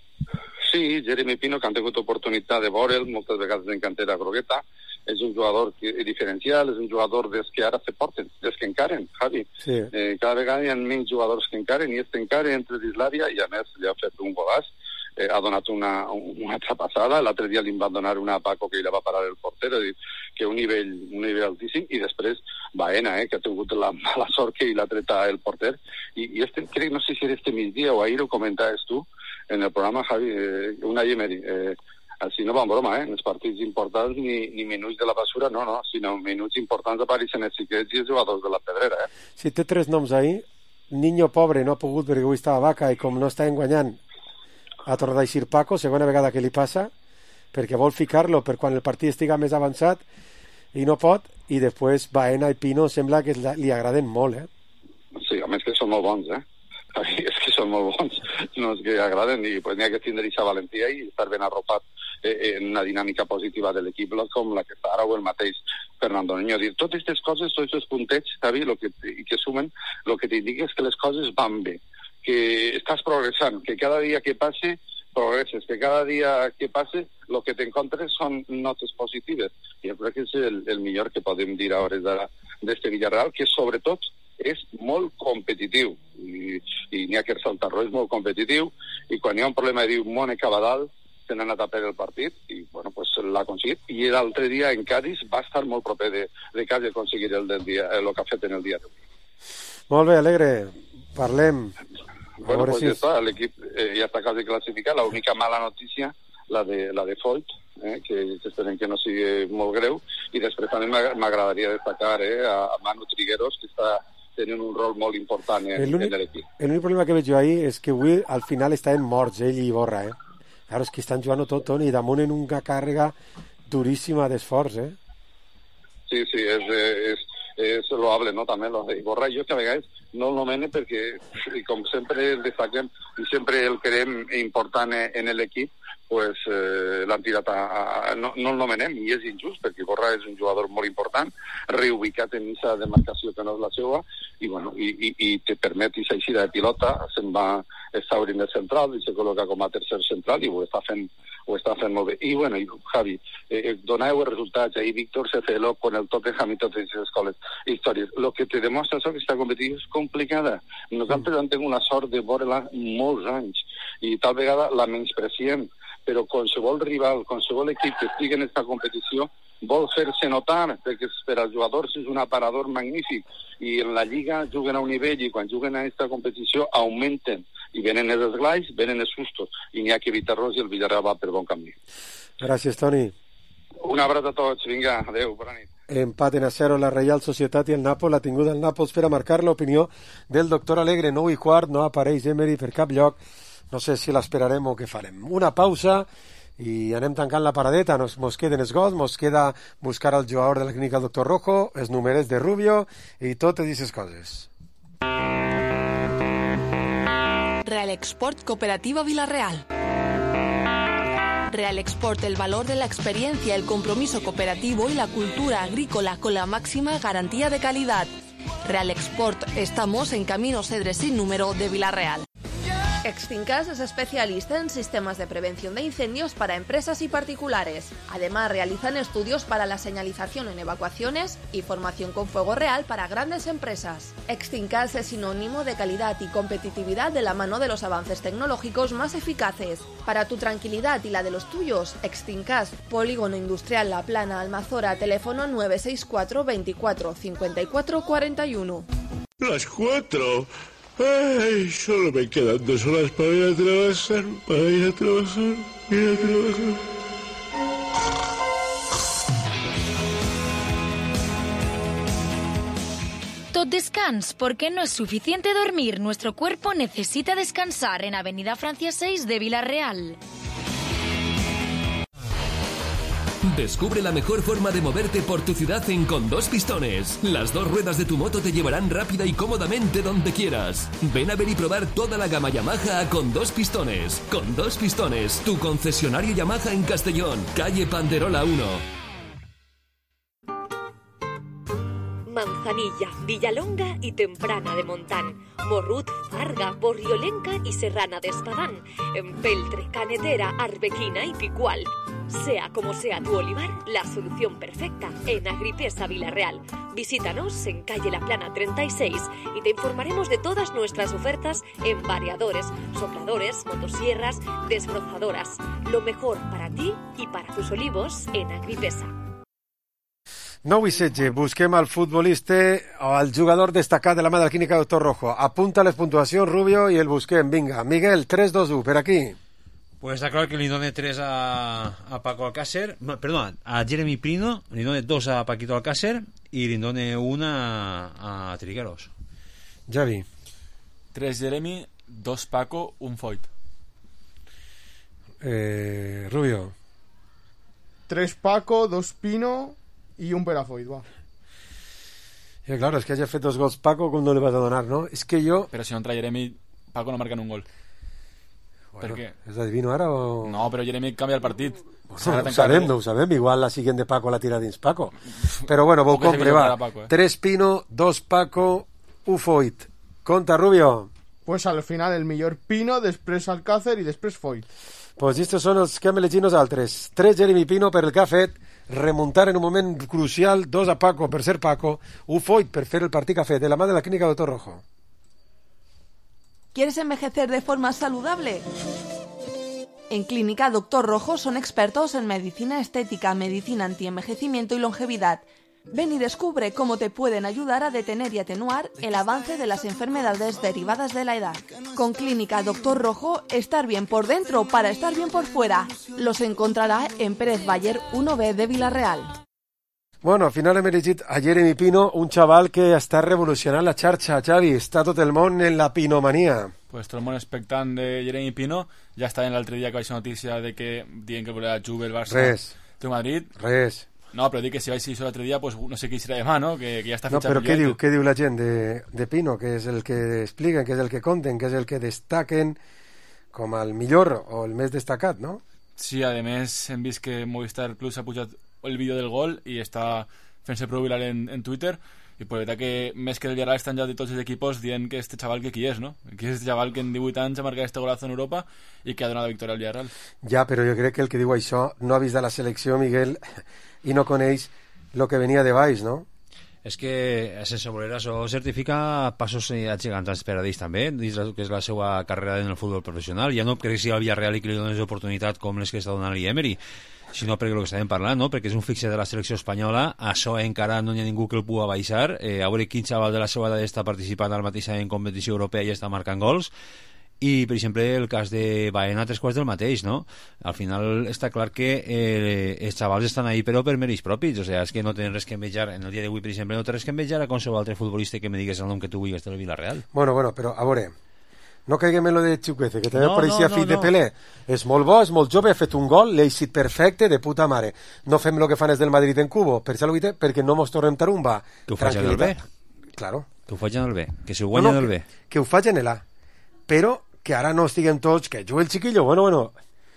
[SPEAKER 23] Sí, Jeremy Pino, que han tingut oportunitat de veure'l moltes vegades en cantera grogueta, és un jugador diferencial, és un jugador des que ara se porten, des que encaren, Javi.
[SPEAKER 1] Sí.
[SPEAKER 23] Eh, cada vegada hi ha menys jugadors que encaren, i este encare entre dins l'àrea, i a més li ha fet un golàs, eh, ha donat una, una altra passada, l'altre dia li va donar una a Paco que ella va parar el porter, és dir, que un nivell, un nivell altíssim, i després Baena, eh, que ha tingut la mala sort que l'ha tret el porter, i, i este, crec, no sé si era este migdia o ahir ho comentaves tu, en el programa, Javi, eh, una Emery, eh, així no va en broma, eh? En els partits importants ni, ni minuts de la basura, no, no, sinó minuts importants apareixen els xiquets i els jugadors de la pedrera, eh?
[SPEAKER 1] Si té tres noms ahir, Niño Pobre no ha pogut perquè avui estava Vaca i com no està enguanyant ha tornat a eixir Paco, segona vegada que li passa, perquè vol ficar-lo per quan el partit estiga més avançat i no pot, i després Baena i Pino sembla que li agraden molt, eh?
[SPEAKER 23] Sí, a més que són molt bons, eh? És que són molt bons, no és que agraden i pues, n'hi ha que tindre aquesta valentia i estar ben arropat eh, en una dinàmica positiva de l'equip com la que està ara o el mateix Fernando Niño. Dir, totes aquestes coses, tots aquests puntets, Javi, lo que, i que sumen, el que t'indica és que les coses van bé, que estàs progressant, que cada dia que passe progresses, que cada dia que passe el que t'encontres són notes positives. I jo crec que és el, el millor que podem dir a hores d'ara d'este Villarreal, que sobretot és molt competitiu i, i n'hi ha que ressaltar-lo, és molt competitiu i quan hi ha un problema de dir Mone Cabadal se n'ha anat a perdre el partit i bueno, pues l'ha aconseguit i l'altre dia en Cádiz va estar molt proper de, de Cádiz aconseguir el, del dia, el que ha fet en el dia d'avui.
[SPEAKER 1] Molt bé, Alegre, Parlem.
[SPEAKER 23] Bueno, pues
[SPEAKER 1] si
[SPEAKER 23] ja
[SPEAKER 1] és...
[SPEAKER 23] està, l'equip eh, ja està quasi classificat. L'única mala notícia, la de, la de Foyt, eh, que, que esperem que no sigui molt greu. I després també m'agradaria destacar eh, a, a Manu Trigueros, que està tenint un rol molt important en, en l'equip.
[SPEAKER 1] L'únic problema que veig jo ahir és que avui al final estaven morts, ell i Iborra, eh? Claro, és que estan jugant tot, Toni, damunt en una càrrega duríssima d'esforç, eh?
[SPEAKER 23] Sí, sí, és, és, és loable, no?, també, lo de Iborra. Jo que a vegades no el nomene perquè, com sempre el destaquem i sempre el creem important en l'equip, pues eh, l'han tirat a, a, no, no el nomenem, i és injust, perquè Iborra és un jugador molt important, reubicat en aquesta demarcació que no és la seva, i, bueno, i, i, i te permet aquesta eixida de pilota, se'n va estar obrint el central, i se col·loca com a tercer central, i ho està fent, ho està fent molt bé. I, bueno, i Javi, eh, doneu els resultats, ahir Víctor se fe con el Tottenham i totes aquestes escoles, històries. Lo que te demostra això que aquesta competició és complicada. Nosaltres mm. hem tingut la sort de veure-la molts anys, i tal vegada la menyspreciem, però qualsevol rival, qualsevol equip que estigui en aquesta competició vol fer-se notar, perquè per als jugadors és un aparador magnífic, i en la Lliga juguen a un nivell, i quan juguen a aquesta competició augmenten, i venen els esglais, venen els sustos, i n'hi ha que evitar-los, i el Villarreal va per bon camí.
[SPEAKER 1] Gràcies, Toni.
[SPEAKER 23] Un abraç a tots, vinga, adeu, bona nit.
[SPEAKER 1] Empat en a zero la Reial Societat i el Nàpols, la tinguda el Nàpols per a marcar l'opinió del doctor Alegre. Nou i quart, no apareix Emery per cap lloc. No sé si l'esperarem o què farem. Una pausa i anem tancant la paradeta. Nos, mos queden els gols, mos queda buscar el jugador de la clínica Doctor Rojo, els numerets de Rubio i totes aquestes coses.
[SPEAKER 5] Real Export Cooperativa Villarreal. Real Export, el valor de la experiencia, el compromiso cooperativo y la cultura agrícola con la máxima garantía de calidad. Real Export, estamos en Camino Cedres sin número de Villarreal. Extincas es especialista en sistemas de prevención de incendios para empresas y particulares. Además, realizan estudios para la señalización en evacuaciones y formación con fuego real para grandes empresas. Extincas es sinónimo de calidad y competitividad de la mano de los avances tecnológicos más eficaces. Para tu tranquilidad y la de los tuyos, Extincas, Polígono Industrial La Plana, Almazora, teléfono nueve seis cuatro veinticuatro cincuenta y cuatro cuarenta y uno.
[SPEAKER 7] Las cuatro. Ay, solo me quedan dos horas para ir a trabajar, para ir a trabajar, ir a trabajar.
[SPEAKER 19] Tot descans, porque no es suficiente dormir. Nuestro cuerpo necesita descansar en Avenida Francia seis de Villarreal.
[SPEAKER 8] Descubre la mejor forma de moverte por tu ciudad en Con Dos Pistones. Las dos ruedas de tu moto te llevarán rápida y cómodamente donde quieras. Ven a ver y probar toda la gama Yamaha a Con Dos Pistones. Con Dos Pistones, tu concesionario Yamaha en Castellón, calle Panderola uno.
[SPEAKER 20] Manzanilla, Villalonga y Temprana de Montán, Morrut, Farga, Borriolenca y Serrana de Espadán, Empeltre, Canetera, Arbequina y Picual. Sea como sea tu olivar, la solución perfecta en Agripesa Villarreal. Visítanos en calle La Plana treinta y seis y te informaremos de todas nuestras ofertas en variadores, sopladores, motosierras, desbrozadoras. Lo mejor para ti y para tus olivos en Agripesa.
[SPEAKER 1] nou i setze, busquem al futbolista o al jugador destacat de la mà de la clínica Doctor Rojo. Apunta les puntuacions, Rubio, i el busquem. Vinga, Miguel, tres dos u, per aquí.
[SPEAKER 2] Pues está claro que le done tres a, a Paco Alcácer, no, perdón, a Jeremy Pino, le done dos a Paquito Alcácer y le done una a, a Trigueros.
[SPEAKER 1] Javi.
[SPEAKER 18] Tres Jeremy, dos Paco, un Foyt.
[SPEAKER 1] Eh, Rubio.
[SPEAKER 16] Tres Paco, dos Pino y un Perafoyt, va.
[SPEAKER 1] Eh, claro, es que haya fet dos gols Paco, ¿cómo no le vas a donar, no? Es que yo...
[SPEAKER 18] Pero si no entra Jeremy, Paco no marca un gol.
[SPEAKER 1] Bueno, ¿és adivino ara o...?
[SPEAKER 18] No, però Jeremy canvia el partit.
[SPEAKER 1] Bueno, no ho sabem, no ho sabem. Igual la siguiente de Paco la tira dins Paco. Però bueno, vos compre, va.
[SPEAKER 18] Paco, eh?
[SPEAKER 1] Tres Pino, dos Paco, un Foyt. Conta, Rubio.
[SPEAKER 16] Pues al final el millor Pino, després Alcácer i després Foyt.
[SPEAKER 1] Pues estos són els que hem elegit nosaltres. Tres Jeremy Pino per el que ha fet, remuntar en un moment crucial, dos a Paco per ser Paco, un Foyt per fer el partit que ha fet, de la mà de la clínica Doctor Rojo.
[SPEAKER 5] ¿Quieres envejecer de forma saludable? En Clínica Doctor Rojo son expertos en medicina estética, medicina antienvejecimiento y longevidad. Ven y descubre cómo te pueden ayudar a detener y atenuar el avance de las enfermedades derivadas de la edad. Con Clínica Doctor Rojo, estar bien por dentro para estar bien por fuera. Los encontrará en Pérez Bayer uno B de Vila-real.
[SPEAKER 1] Bueno, al final hem elegit a Jeremy Pino, un xaval que està revolucionant la xarxa, Xavi. Està tot el món en la pinomania.
[SPEAKER 18] Pues tot el món expectant de Jeremy Pino. Ja està en l'altre dia que vaig ser notícia de que diuen que volea Juve, el Barça,
[SPEAKER 1] Res.
[SPEAKER 18] el Madrid.
[SPEAKER 1] Res.
[SPEAKER 18] No, però dic que si vaig ser l'altre dia, pues no sé què serà demà, no? Que, que ja està
[SPEAKER 1] No,
[SPEAKER 18] fitxat.
[SPEAKER 1] però què diu, què diu la gent de, de Pino? Que és el que expliquen, que és el que conten, que és el que destaquen com el millor o el més destacat, no?
[SPEAKER 18] Sí, a més hem vist que Movistar Plus ha pujat el vídeo del gol i està fent-se prou viral en, en Twitter, i per veritat que més que el Villarreal estan ja de tots els equipos dient que este xaval que qui és, no? Que és este xaval que en divuit anys ha marcat este golazo en Europa i que ha donat la victòria al Villarreal.
[SPEAKER 1] Ja, però jo crec que el que diu això no ha vist de la selecció, Miguel, i no coneix lo que venia de baix, no?
[SPEAKER 2] És que sense voler això certifica passos gegants per a ells també, dins el que és la seva carrera en el futbol professional. Ja no crec que sigui el Villarreal i que li dones oportunitat com les que està donant l'Emery, sinó perquè el que estàvem parlant, no? Perquè és un fixe de la selecció espanyola, això encara no hi ha ningú que el pugui baixar, eh, a veure quin xaval de la seva edat està participant al mateix en competició europea i està marcant gols. I, per exemple, el cas de Baena, tres quarts del mateix, no? Al final està clar que eh, els xavals estan ahí però per mèrits propis, o sigui, és que no tenen res que envejar, en el dia d'avui, per exemple, no tenen res que envejar a qualsevol altre futbolista que me digues el nom que tu vulguis del Villarreal.
[SPEAKER 1] Bueno, bueno, però a veure, no caiguem en lo de Chukwueze, que també
[SPEAKER 2] No,
[SPEAKER 1] pareixia
[SPEAKER 2] no, no,
[SPEAKER 1] fill de
[SPEAKER 2] no.
[SPEAKER 1] Pelé. És molt bo, és molt jove, ha fet un gol, l'ha eixit perfecte, de puta mare. No fem el que fan els del Madrid en Cubo, per això perquè no mos tornem tarumba.
[SPEAKER 2] Que ho facin el B.
[SPEAKER 1] Claro.
[SPEAKER 2] Que ho facin el B, que s'ho guanyen
[SPEAKER 1] no, no,
[SPEAKER 2] el B.
[SPEAKER 1] Que, que ho facin el A. Però que ara no estiguem tots, que juga el Chiquillo, bueno, bueno,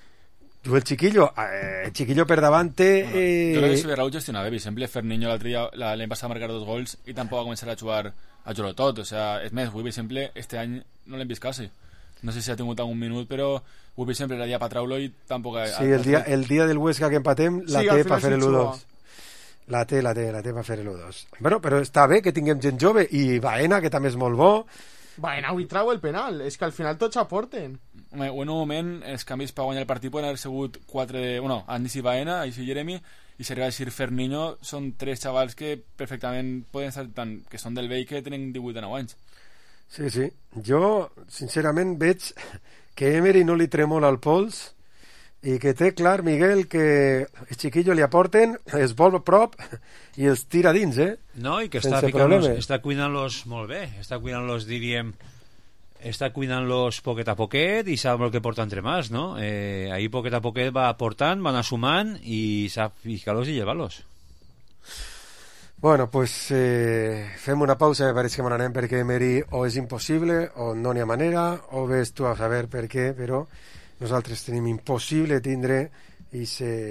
[SPEAKER 1] juga el Chiquillo, eh, el Chiquillo per davante...
[SPEAKER 18] Bueno,
[SPEAKER 1] eh...
[SPEAKER 18] jo crec que si Raúl gestiona bé, per exemple, Ferniño l'altre dia l'any passat va marcar dos gols i tampoc va començar a jugar a jugar tot, o sea, és més, avui, per exemple, este any no l'hem vist quasi. No sé si ha tingut algun minut, però avui, per exemple, era dia per traure-lo i tampoc... Ha,
[SPEAKER 1] Sí, el dia, el dia del Huesca que empatem la
[SPEAKER 16] Sí,
[SPEAKER 1] té
[SPEAKER 16] al
[SPEAKER 1] per
[SPEAKER 16] final
[SPEAKER 1] fer
[SPEAKER 16] sí
[SPEAKER 1] l'u dos.
[SPEAKER 16] juga.
[SPEAKER 1] La té, la té, la té per fer l'u dos. Bueno, però està bé que tinguem gent jove, i Baena, que també és molt bo.
[SPEAKER 16] Baena avui trau el penal, és que al final tots aporten.
[SPEAKER 18] Home, en un moment, els canvis per guanyar el partit poden haver sigut quatre de... Bueno, Andis i Baena, així Jeremy, i si arriba a dir Ferniño, són tres xavals que perfectament poden estar tant, que són del B i que tenen divuit o nou anys.
[SPEAKER 1] Sí, sí. Jo, sincerament, veig que Emery no li tremola el pols i que té clar, Miguel, que el Chiquillo li aporten, es vol a prop i els tira dins, eh?
[SPEAKER 2] No, i que està,
[SPEAKER 1] Sense
[SPEAKER 2] ficant-los,
[SPEAKER 1] problemes.
[SPEAKER 2] està cuidant-los molt bé, està cuidant-los, diríem, està cuidant-los poquet a poquet i sap el que porta entre mans, no? Eh, ahí poquet a poquet va aportant, van assumant i sap ficar-los i llevar-los.
[SPEAKER 1] Bueno, pues eh, fem una pausa, me pareix que me n'anem perquè Emery o és impossible o no n'hi ha manera, o ves tu a saber per què, però nosaltres tenim impossible tindre i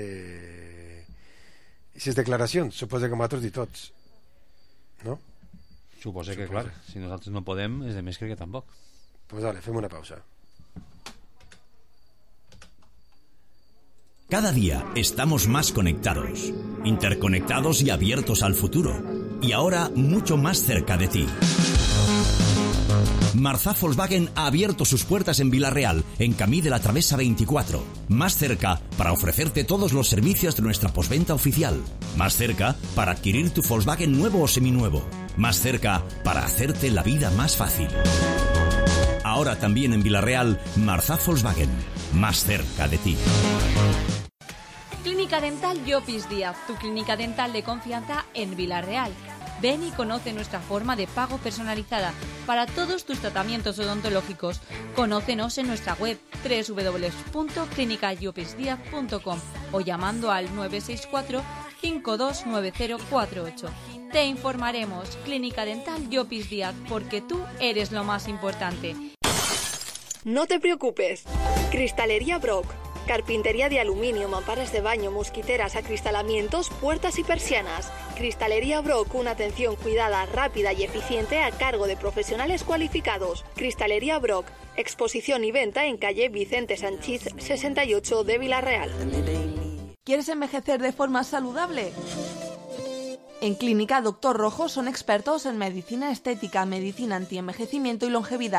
[SPEAKER 1] aquestes declaracions, suposo que nosaltres di tots, no?
[SPEAKER 2] Suposo que, clar, si nosaltres no podem, és de més crec que tampoc.
[SPEAKER 1] Pues dale, fem una pausa.
[SPEAKER 10] Cada día estamos más conectados, interconectados y abiertos al futuro. Y ahora mucho más cerca de ti. Marzá Volkswagen ha abierto sus puertas en Vila-real, en Camí de la Travesa veinticuatro. Más cerca para ofrecerte todos los servicios de nuestra postventa oficial. Más cerca para adquirir tu Volkswagen nuevo o seminuevo. Más cerca para hacerte la vida más fácil. Ahora también en Vila-real, Marzá Volkswagen. Más cerca de ti.
[SPEAKER 14] Clínica Dental Llopis Díaz, tu clínica dental de confianza en Vila-real. Ven y conoce nuestra forma de pago personalizada para todos tus tratamientos odontológicos. Conócenos en nuestra web doble u doble u doble u punto clínica llopis díaz punto com o llamando al nueve seis cuatro, cinco dos nueve cero cuatro ocho. Te informaremos. Clínica Dental Llopis Díaz, porque tú eres lo más importante.
[SPEAKER 5] No te preocupes. Cristalería Brock. Carpintería de aluminio, mamparas de baño, mosquiteras, acristalamientos, puertas y persianas. Cristalería Brock, una atención cuidada, rápida y eficiente a cargo de profesionales cualificados. Cristalería Brock, exposición y venta en calle Vicente Sanchís sesenta y ocho de Vila-real. ¿Quieres envejecer de forma saludable? En Clínica Doctor Rojo son expertos en medicina estética, medicina antienvejecimiento y longevidad.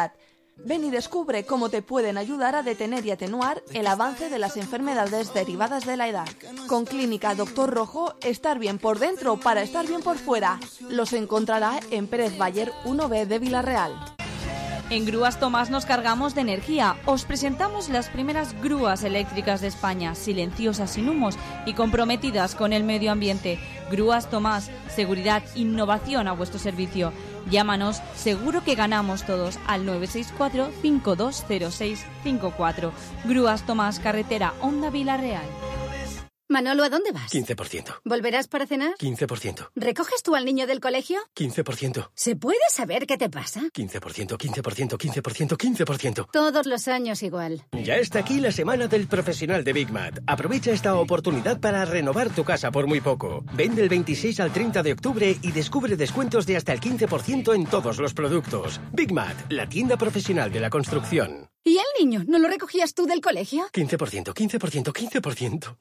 [SPEAKER 5] Ven y descubre cómo te pueden ayudar a detener y atenuar el avance de las enfermedades derivadas de la edad. Con Clínica Doctor Rojo, estar bien por dentro para estar bien por fuera. Los encontrará en Pérez Bayer uno B de Villarreal.
[SPEAKER 14] En Grúas Tomás nos cargamos de energía. Os presentamos las primeras grúas eléctricas de España, silenciosas, sin humos y comprometidas con el medio ambiente. Grúas Tomás, seguridad, innovación a vuestro servicio. Llámanos, seguro que ganamos todos, al nueve seis cuatro, cinco dos cero seis cinco cuatro. Grúas Tomás, carretera Honda Villarreal.
[SPEAKER 11] Manolo, ¿a dónde vas?
[SPEAKER 12] quince por ciento.
[SPEAKER 11] ¿Volverás para cenar?
[SPEAKER 12] quince por ciento.
[SPEAKER 11] ¿Recoges tú al niño del colegio?
[SPEAKER 12] quince por ciento.
[SPEAKER 11] ¿Se puede saber qué te pasa?
[SPEAKER 12] quince por ciento, quince por ciento, quince por ciento, quince por ciento.
[SPEAKER 11] Todos los años igual.
[SPEAKER 12] Ya está aquí la semana del profesional de Big Mat. Aprovecha esta oportunidad para renovar tu casa por muy poco. Ven del veintiséis al treinta de octubre y descubre descuentos de hasta el quince por ciento en todos los productos. Big Mat, la tienda profesional de la construcción.
[SPEAKER 11] ¿Y el niño? ¿No lo recogías tú del colegio?
[SPEAKER 12] quince por ciento, quince por ciento, quince por ciento.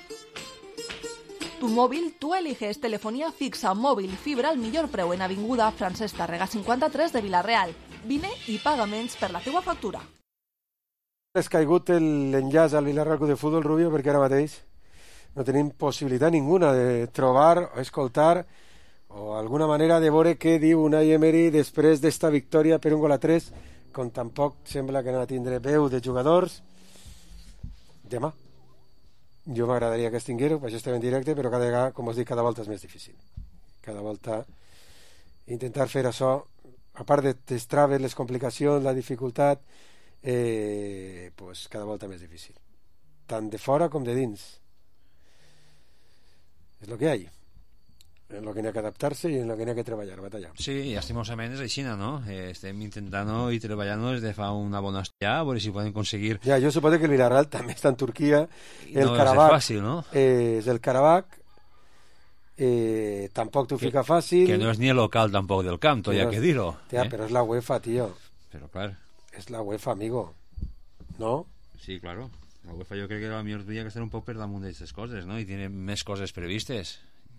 [SPEAKER 5] Tu móvil, tú eliges telefonía fixa, mòbil, fibra al millor preu en Avinguda Francesc Tàrrega cinquanta-tres de Vilareal. Vine i paga menys per la teua factura.
[SPEAKER 1] Has caigut l'enllaç al Villarreal Club de Futbol, Rubio, perquè ara mateix no tenim possibilitat ninguna de trobar o escoltar o alguna manera de veure què diu Unai Emery després d'esta victòria per un gol a tres, com tampoc sembla que no tindré veu de jugadors. Demà. Jo m'agradaria que es tinguera, per això estem en directe, però cada vegada, com us dic, cada volta és més difícil. Cada volta intentar fer això, a part de les traves, les complicacions, la dificultat, eh, pues cada volta més difícil. Tant de fora com de dins. És el que hi ha. En lo que n'hi ha que adaptar-se i en lo que n'hi ha que treballar, batallar.
[SPEAKER 2] Sí, lastimosament és així, no? Eh, estem intentant i treballant des de fa una bona estona, a veure si podem aconseguir...
[SPEAKER 1] Ja, jo suposo que el Villarreal també està en Turquia. El
[SPEAKER 2] no
[SPEAKER 1] Karabakh,
[SPEAKER 2] és fàcil, no?
[SPEAKER 1] Eh, és el Karabakh. Eh, tampoc t'ho fica fàcil.
[SPEAKER 2] Que no és ni el local tampoc del camp, tot hi ha que dir-ho.
[SPEAKER 1] Tia,
[SPEAKER 2] eh?
[SPEAKER 1] però és la UEFA, tio.
[SPEAKER 2] Però clar.
[SPEAKER 1] És la UEFA, amigo. No?
[SPEAKER 2] Sí, claro. La UEFA jo crec que a millor hauria que estar un poc per damunt d'aquestes coses, no? I tiene més coses previstes.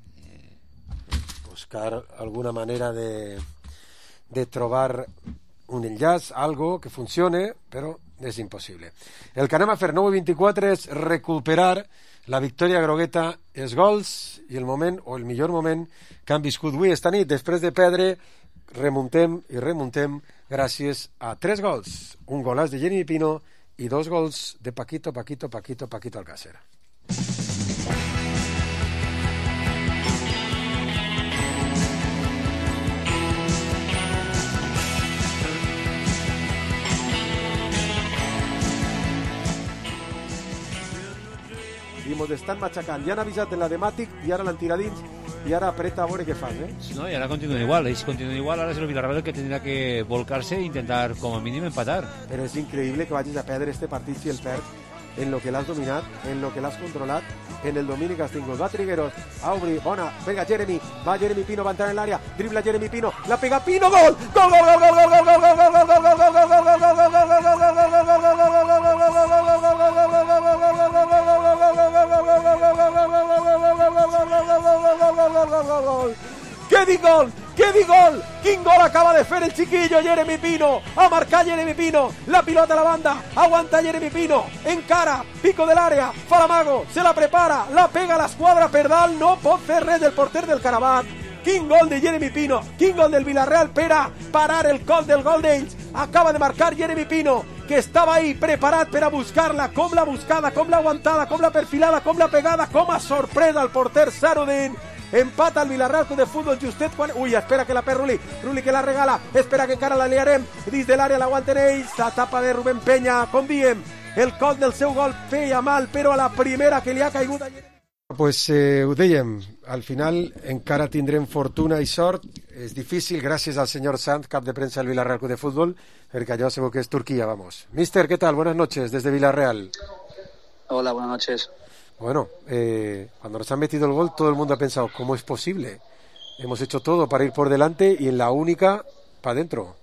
[SPEAKER 1] Buscar alguna manera de, de trobar un enllaç, algo que funcione, però és impossible. El que anem a fer nou i vint-i-quatre és recuperar la victòria grogueta, els gols i el moment, o el millor moment que han viscut avui esta nit. Després de perdre, remuntem i remuntem gràcies a tres gols. Un golaç de Jeremy Pino i dos gols de Paquito, Paquito, Paquito, Paquito Alcácer. I mos estan matxacant. Ja han avisat en la de Matic i ara l'han tirat dins i ara apreta a veure què fan, eh?
[SPEAKER 2] No, i ara continuen igual, ells continuen igual, ara és el Villarreal el que tindrà que volcar-se i intentar com a mínim empatar.
[SPEAKER 1] Però és increïble que vagis a perdre este partit si el perds en lo que l'has dominat, en lo que l'has controlat, en el domini que has tingut. Va Trigueros, a obrir, bona, venga Jeremy, va Jeremy Pino, va entrar en l'àrea, dribla Jeremy Pino, la pega Pino, gol! Gol, gol, gol, gol, gol, gol, gol, gol, gol, gol, gol, gol, gol, gol, gol, què di gol, què di gol, quin gol acaba de fer el chiquillo Jeremy Pino, a marcar Jeremy Pino, la pilota a la banda, aguanta Jeremy Pino, encara, pico de l'àrea, fa l'amago, se la prepara, la pega a l'esquadra per dalt, no pot fer res del porter del Karabakh. Quin gol de Jeremy Pino, quin gol del Villarreal per a parar el gol del gol d'ells. Acaba de marcar Jeremy Pino, que estava ahí preparat per a buscar-la, com la buscada, com la aguantada, com la perfilada, com la pegada, com a sorpresa al porter Sarudin. Empata el Villarreal Club de Futbol justet quan... Ui, espera que la perd Ruli, Ruli que la regala, espera que encara la liarem, dins de l'àrea l'aguanten ells, la tapa de Rubén Peña, com diem, el col del seu gol feia mal, però a la primera que li ha caigut a Jeremy. Pues eh, ho dèiem, al final encara tindrem fortuna i sort, és difícil gràcies al senyor Sanz, cap de premsa del Villarreal Club de Futbol, perquè allò segur que és Turquía, vamos. Mister, ¿qué tal? Buenas noches, desde Villarreal.
[SPEAKER 15] Hola, buenas noches.
[SPEAKER 1] Bueno, eh, cuando nos han metido el gol todo el mundo ha pensado, ¿cómo es posible? Hemos hecho todo para ir por delante y en la única, para adentro.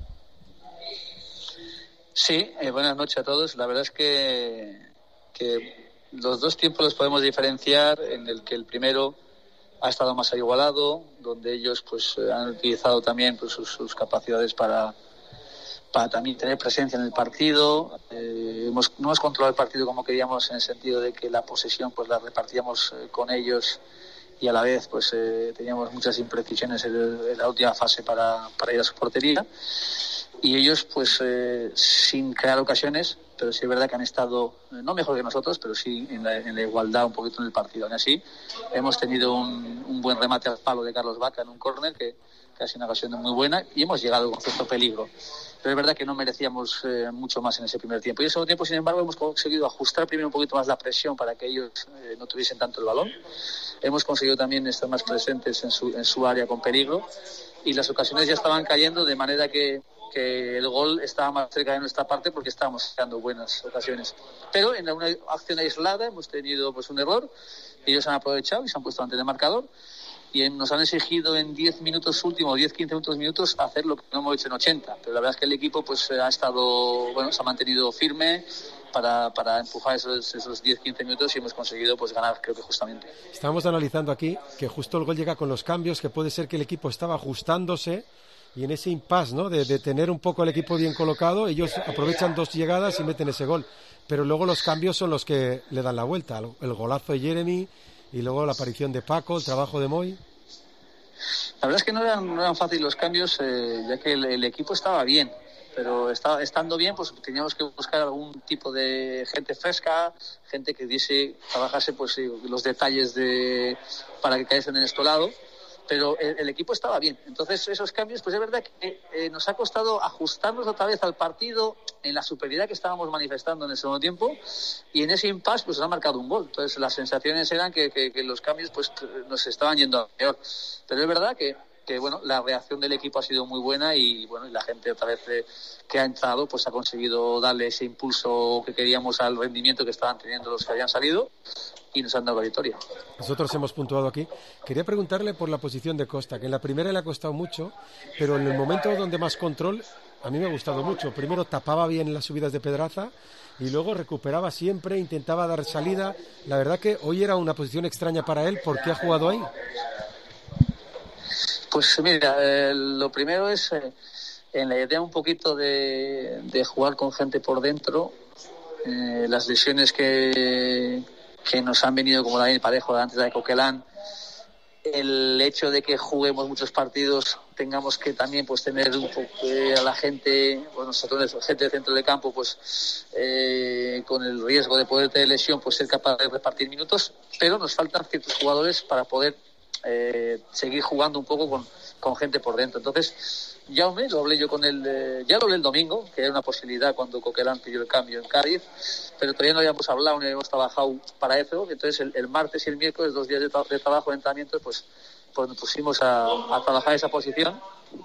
[SPEAKER 15] Sí, eh, buenas noches a todos. La verdad es que, que los dos tiempos los podemos diferenciar en el que el primero ha estado más igualado, donde ellos pues han utilizado también pues, sus, sus capacidades para, para también tener presencia en el partido. Eh, hemos, no hemos controlado el partido como queríamos, en el sentido de que la posesión pues la repartíamos eh, con ellos, y a la vez pues eh, teníamos muchas imprecisiones en, el, en la última fase para, para ir a su portería, y ellos pues eh, sin crear ocasiones, pero sí es verdad que han estado eh, no mejor que nosotros, pero sí en la, en la igualdad un poquito en el partido. Aún así hemos tenido un, un buen remate al palo de Carlos Vaca en un córner, que, que ha sido una ocasión muy buena, y hemos llegado con cierto peligro, pero es verdad que no merecíamos eh, mucho más en ese primer tiempo. Y en ese segundo tiempo, sin embargo, hemos conseguido ajustar primero un poquito más la presión para que ellos eh, no tuviesen tanto el balón. Hemos conseguido también estar más presentes en su, en su área con peligro, y las ocasiones ya estaban cayendo, de manera que, que el gol estaba más cerca de nuestra parte, porque estábamos dando buenas ocasiones. Pero en una acción aislada hemos tenido pues un error, ellos han aprovechado y se han puesto ante el marcador, y nos han exigido en diez minutos últimos, diez, quince minutos, minutos, hacer lo que no hemos hecho en ochenta. Pero la verdad es que el equipo pues ha estado, bueno, se ha mantenido firme para, para empujar esos, esos diez, quince minutos, y hemos conseguido pues ganar, creo que justamente.
[SPEAKER 1] Estábamos analizando aquí que justo el gol llega con los cambios, que puede ser que el equipo estaba ajustándose, y en ese impasse, ¿no?, de, de tener un poco el equipo bien colocado, ellos aprovechan dos llegadas y meten ese gol. Pero luego los cambios son los que le dan la vuelta. El, el golazo de Jeremy, y luego la aparición de Paco, el trabajo de Moy.
[SPEAKER 15] La verdad es que no eran, no eran fáciles los cambios, eh, ya que el, el equipo estaba bien, pero estaba, estando bien, pues teníamos que buscar algún tipo de gente fresca, gente que diese, trabajase pues los detalles de para que cayesen en este lado. Pero el, el equipo estaba bien. Entonces esos cambios, pues es verdad que eh, nos ha costado ajustarnos otra vez al partido, en la superioridad que estábamos manifestando en el segundo tiempo, y en ese impasse pues nos ha marcado un gol. Entonces las sensaciones eran que, que, que los cambios pues nos estaban yendo a peor. Pero es verdad que, que bueno, la reacción del equipo ha sido muy buena, y bueno, y la gente otra vez eh, que ha entrado pues ha conseguido darle ese impulso que queríamos al rendimiento que estaban teniendo los que habían salido, y nos han dado la victoria.
[SPEAKER 1] Nosotros hemos puntuado aquí. Quería preguntarle por la posición de Costa, que en la primera le ha costado mucho, pero en el momento donde más control, a mí me ha gustado mucho. Primero tapaba bien las subidas de Pedraza, y luego recuperaba siempre, intentaba dar salida. La verdad que hoy era una posición extraña para él. ¿Por qué ha jugado ahí?
[SPEAKER 15] Pues mira, eh, lo primero es eh, en la idea un poquito de, de jugar con gente por dentro. Eh, las lesiones que... que nos han venido, como Daniel Parejo antes de Coquelin, el hecho de que juguemos muchos partidos, tengamos que también pues tener un poco eh, a la gente, bueno, nosotros gente del centro de campo, pues eh, con el riesgo de poder tener lesión, pues ser capaz de repartir minutos, pero nos faltan ciertos jugadores para poder eh, seguir jugando un poco con, con gente por dentro. Entonces, Jaume, lo hablé yo con él, eh, ya lo hablé el domingo, que era una posibilidad cuando Coquelin pidió el cambio en Cádiz, pero todavía no habíamos hablado ni habíamos trabajado para eso. Entonces el, el martes y el miércoles, dos días de, tra- de trabajo de entrenamiento, pues, pues nos pusimos a, a trabajar esa posición,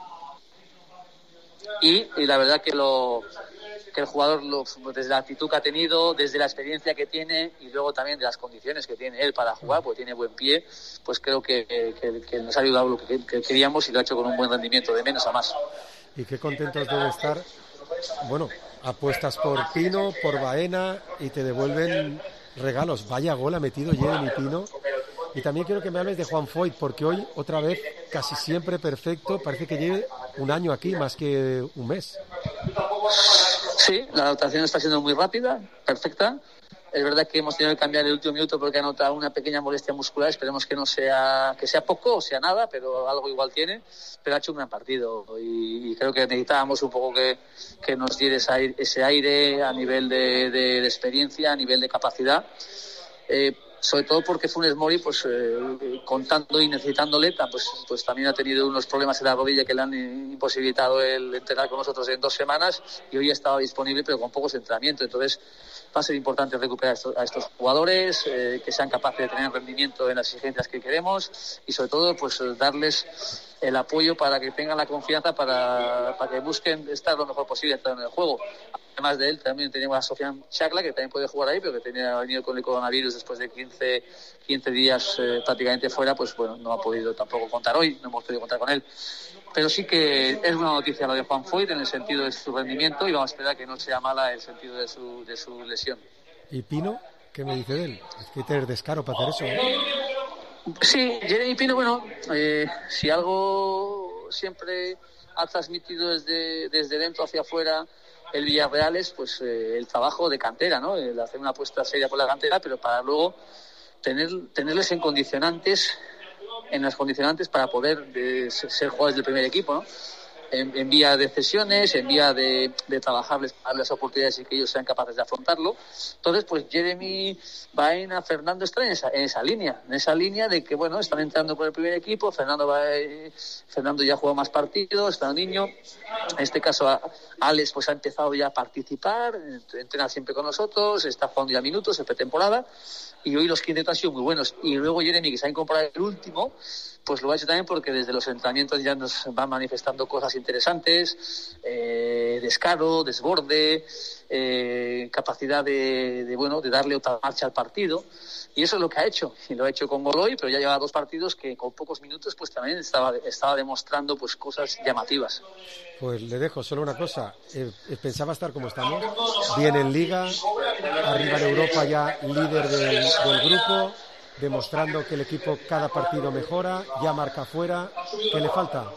[SPEAKER 15] y, y la verdad que lo que el jugador, lo, desde la actitud que ha tenido, desde la experiencia que tiene, y luego también de las condiciones que tiene él para jugar, porque tiene buen pie, pues creo que, que, que nos ha ayudado lo que, que queríamos, y lo ha hecho con un buen rendimiento, de menos a más.
[SPEAKER 1] Y qué contentos deben estar. Bueno, apuestas por Pino, por Baena, y te devuelven regalos. Vaya gol ha metido Jeremy Pino. Y también quiero que me hables de Juan Foyt, porque hoy, otra vez, casi siempre perfecto. Parece que lleve un año aquí, más que un mes.
[SPEAKER 15] Sí, la adaptación está siendo muy rápida, perfecta. Es verdad que hemos tenido que cambiar el último minuto porque ha notado una pequeña molestia muscular. Esperemos que no sea que sea poco o sea nada, pero algo igual tiene. Pero ha hecho un gran partido, y, y creo que necesitábamos un poco que, que nos diera ese aire, ese aire a nivel de, de, de experiencia, a nivel de capacidad. Eh, sobre todo porque Funes Mori, pues eh, contando y necesitándole, pues, pues también ha tenido unos problemas en la rodilla que le han imposibilitado el entrenar con nosotros en dos semanas, y hoy estaba disponible pero con pocos entrenamientos. Entonces va a ser importante recuperar a estos, a estos jugadores, eh, que sean capaces de tener rendimiento en las exigencias que queremos, y sobre todo pues darles el apoyo para que tengan la confianza para, para que busquen estar lo mejor posible en el juego. Además de él, también tenemos a Sofian Chakla, que también puede jugar ahí, pero que tenía venido con el coronavirus después de quince, quince días eh, prácticamente fuera, pues bueno, no ha podido tampoco contar hoy, no hemos podido contar con él. Pero sí que es una noticia lo de Juan Foyt en el sentido de su rendimiento, y vamos a esperar que no sea mala el sentido de su, de su lesión.
[SPEAKER 1] ¿Y Pino? ¿Qué me dice de él? Es que hay que tener descaro para hacer eso, ¿eh?
[SPEAKER 15] Sí, Jeremy Pino, bueno, eh, si algo siempre ha transmitido desde, desde dentro hacia afuera el Villarreal es pues eh, el trabajo de cantera, ¿no? El hacer una apuesta seria por la cantera, pero para luego tener, tenerles en condicionantes, en las condicionantes para poder de, ser jugadores del primer equipo, ¿no? En, en vía de cesiones, en vía de, de trabajarles, darles oportunidades y que ellos sean capaces de afrontarlo. Entonces, pues Jeremy, Baena, Fernando están en esa, en esa línea, en esa línea de que, bueno, están entrando por el primer equipo. Fernando va, Fernando ya ha jugado más partidos, está un niño. En este caso, Alex pues ha empezado ya a participar, entrena siempre con nosotros, está jugando ya minutos en pretemporada. Y hoy los quintetos han sido muy buenos. Y luego Jeremy, que se ha incorporado el último, pues lo ha hecho también porque desde los entrenamientos ya nos van manifestando cosas interesantes, eh, descaro, desborde, eh, capacidad de, de, bueno, de darle otra marcha al partido. Y eso es lo que ha hecho. Y lo ha hecho con Goloy, pero ya lleva dos partidos que con pocos minutos pues también estaba, estaba demostrando pues cosas llamativas.
[SPEAKER 1] Pues le dejo solo una cosa. Eh, pensaba estar como estamos, bien en Liga, arriba en Europa ya líder del, del grupo, demostrando que el equipo cada partido mejora, ya marca fuera. ¿Qué le falta?